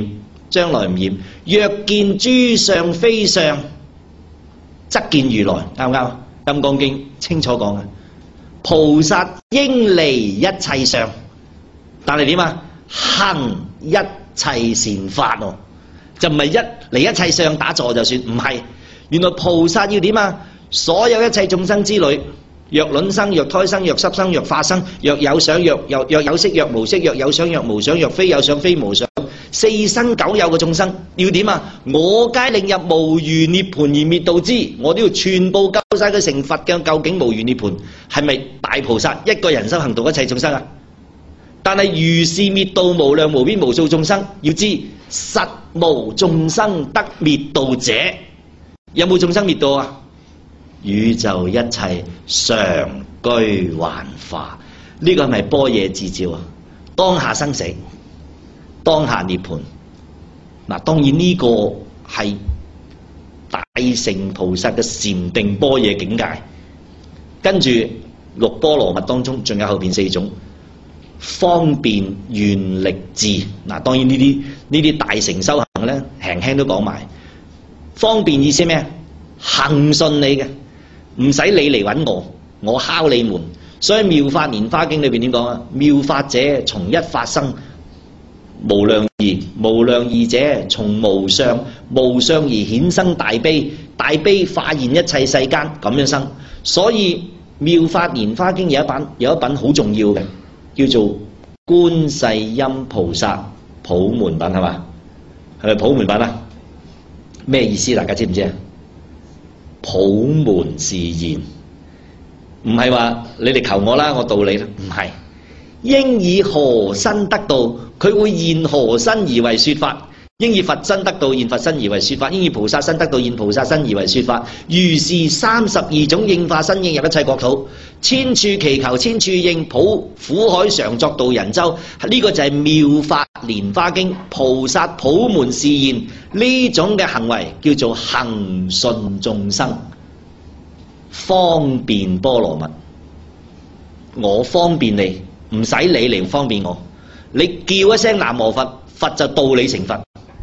將來唔厭。若見諸相非相，則見如來，啱唔啱？金剛經清楚講嘅。菩薩應離一切相，但係點啊？行一切善法喎，就唔係一離一切相打坐就算，唔係。原來菩薩要點啊？所有一切眾生之類，若卵生，若胎生，若濕生，若化生，若有想，若若若有色，若無色，若有想，若無想，若非有想，非無想，四生九有嘅眾生，要點啊？我皆令入無餘涅槃而滅度之，我都要全部救晒佢成佛嘅究竟無餘涅槃，係咪大菩薩一個人修行度一切眾生啊？但係如是滅度無量無邊無數眾生，要知實無眾生得滅度者，有冇眾生滅度啊？宇宙一切常居幻化，呢、這個係咪般若自照啊？當下生死，當下涅槃。嗱，當然呢個係大乘菩薩嘅禪定般若境界。跟住六波羅蜜當中，仲有後邊四種方便願力智。嗱，當然呢啲呢啲大乘修行咧，輕輕都講埋。方便意思咩？行順你嘅。唔使你嚟揾我，我敲你門。所以《妙法蓮華經》裏邊點講啊？妙法者從一法生，無量義；無量義者從無相，無相而衍生大悲，大悲化現一切世間咁樣生。所以《妙法蓮華經》有一品有一品好重要嘅，叫做《觀世音菩薩普門品》，係嘛？係咪普門品啊？咩意思？大家知唔知啊？普門示現，唔係話你哋求我啦，我度你啦，唔係。應以何身得道？佢會現何身而為說法？應以佛身得道，現佛身而為說法；應以菩薩身得道，現菩薩身而為說法。如是三十二種應化身，應入一切國土，千處祈求，千處應，普苦海常作渡人舟。呢、這個就係妙法蓮華經菩薩普門示現呢種嘅行為，叫做行順眾生，方便波羅蜜。我方便你，唔使你嚟方便我，你叫一聲南無佛，佛就渡你成佛。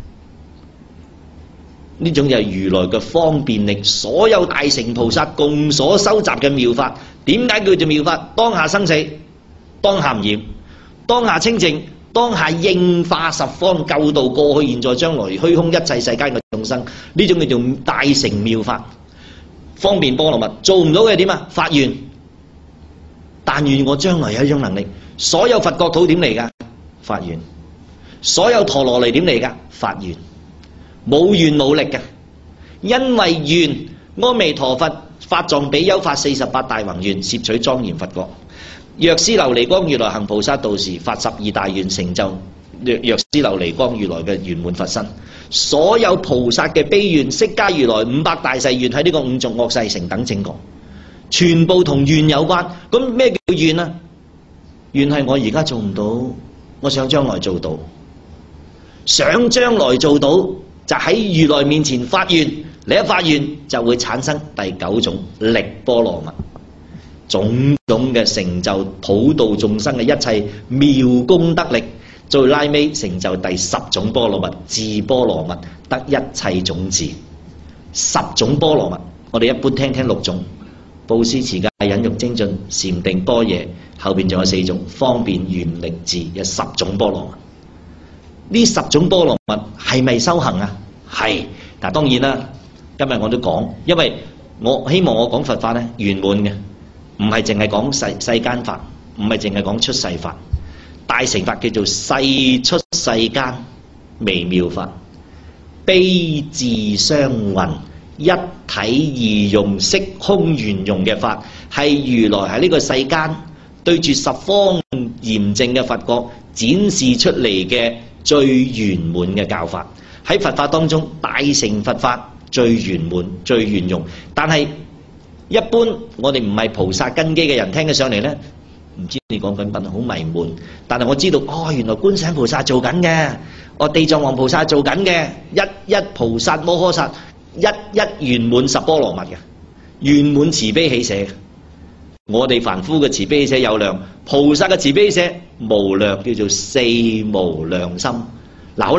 呢種就係如來嘅方便力，所有大乘菩薩共所收集嘅妙法。點解叫做妙法？當下生死，當下唔染，當下清淨，當下應化十方，救度過去、現在、將來虛空一切世間嘅眾生。呢種叫做大乘妙法，方便波羅蜜。做唔到嘅點啊？發願，但願我將來有一種能力。所有佛國土點嚟噶？發願。所有陀羅尼點嚟噶？發願。冇願冇力嘅，因為願阿彌陀佛法藏比丘發四十八大宏願，攝取莊嚴佛國。藥師琉璃光如來行菩薩道時，發十二大願，成就藥藥師琉璃光如來嘅圓滿佛身。所有菩薩嘅悲願，釋迦如來五百大誓願喺呢個五濁惡世成等正覺，全部同願有關。咁咩叫願啊？願係我而家做唔到，我想將來做到，想將來做到。就喺如來面前發願，你一發願就會產生第九種力波羅蜜，種種嘅成就普度眾生嘅一切妙功德力，最拉尾成就第十種波羅蜜，智波羅蜜，得一切種智。十種波羅蜜，我哋一般聽聽六種：布施、持戒、忍辱、精進、禪定、般若，後邊仲有四種：方便、願力、智，有十種波羅蜜。呢十種波羅蜜係咪修行啊？係，但當然啦，今日我都講，因為我希望我講佛法咧圓滿嘅，唔係淨係講世世間法，唔係淨係講出世法。大乘法叫做世出世間微妙法，悲智雙運，一體二用，色空圓融嘅法，係如來喺呢個世間對住十方嚴正嘅佛國展示出嚟嘅最圓滿嘅教法。喺佛法當中，大乘佛法最圓滿、最圓融。但係一般我哋唔係菩薩根基嘅人聽起上嚟咧，唔知你講緊乜，好迷悶。但係我知道，哦，原來觀世音菩薩做緊嘅，哦，地藏王菩薩做緊嘅，一一菩薩摩訶薩，一一圓滿十波羅蜜嘅，圓滿慈悲喜捨。我哋凡夫嘅慈悲喜捨有量，菩薩嘅慈悲喜捨無量，叫做四無量心。嗱，好啦。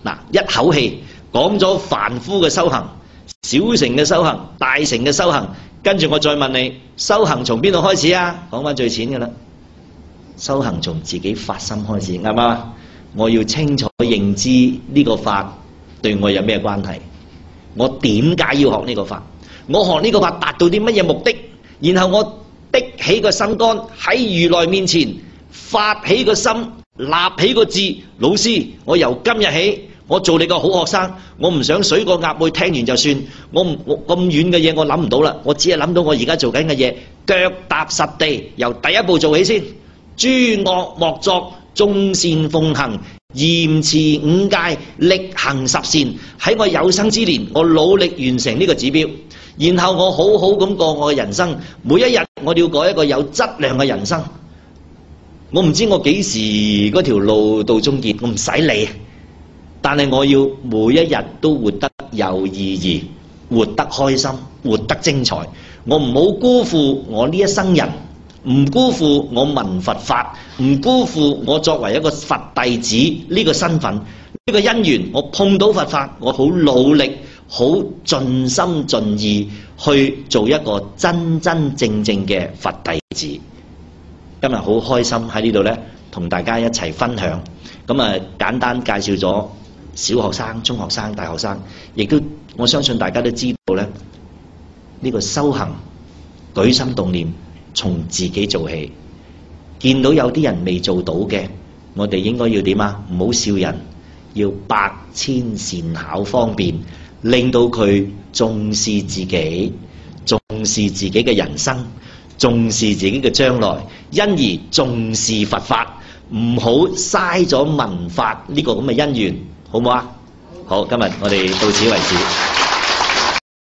嗱，一口氣講咗凡夫嘅修行、小乘嘅修行、大乘嘅修行，跟住我再問你，修行從邊度開始啊？講翻最淺嘅啦，修行從自己發心開始，啱唔啱？我要清楚認知呢個法對我有咩關係，我點解要學呢個法？我學呢個法達到啲乜嘢目的？然後我的起個心肝喺如來面前發起個心，立起個志，老師，我由今日起，我做你個好學生，我唔想水過鴨背，聽完就算，我唔我咁遠嘅嘢我諗唔到啦，我只係諗到我而家做緊嘅嘢，腳踏實地，由第一步做起先，諸惡莫作，眾善奉行，嚴持五戒，力行十善。喺我有生之年，我努力完成呢個指標，然後我好好咁過我嘅人生，每一日我要過一個有質量嘅人生。我唔知我幾時嗰條路到終結，我唔使理，但係我要每一日都活得有意義，活得開心，活得精彩。我唔好辜負我呢一生人，唔辜負我聞佛法，唔辜負我作為一個佛弟子呢個身份，呢個因緣，我碰到佛法，我好努力，好盡心盡意去做一個真真正正嘅佛弟子。今日好開心喺呢度呢，同大家一齊分享。咁啊，簡單介紹咗小學生、中學生、大學生，亦都我相信大家都知道呢，呢個修行舉心動念從自己做起。見到有啲人未做到嘅，我哋應該要點啊？唔好笑人，要百千善巧方便，令到佢重視自己，重視自己嘅人生，重視自己嘅將來，因而重視佛法，唔好嘥咗聞法呢個咁嘅因緣，好唔好啊？好，今日我哋到此為止。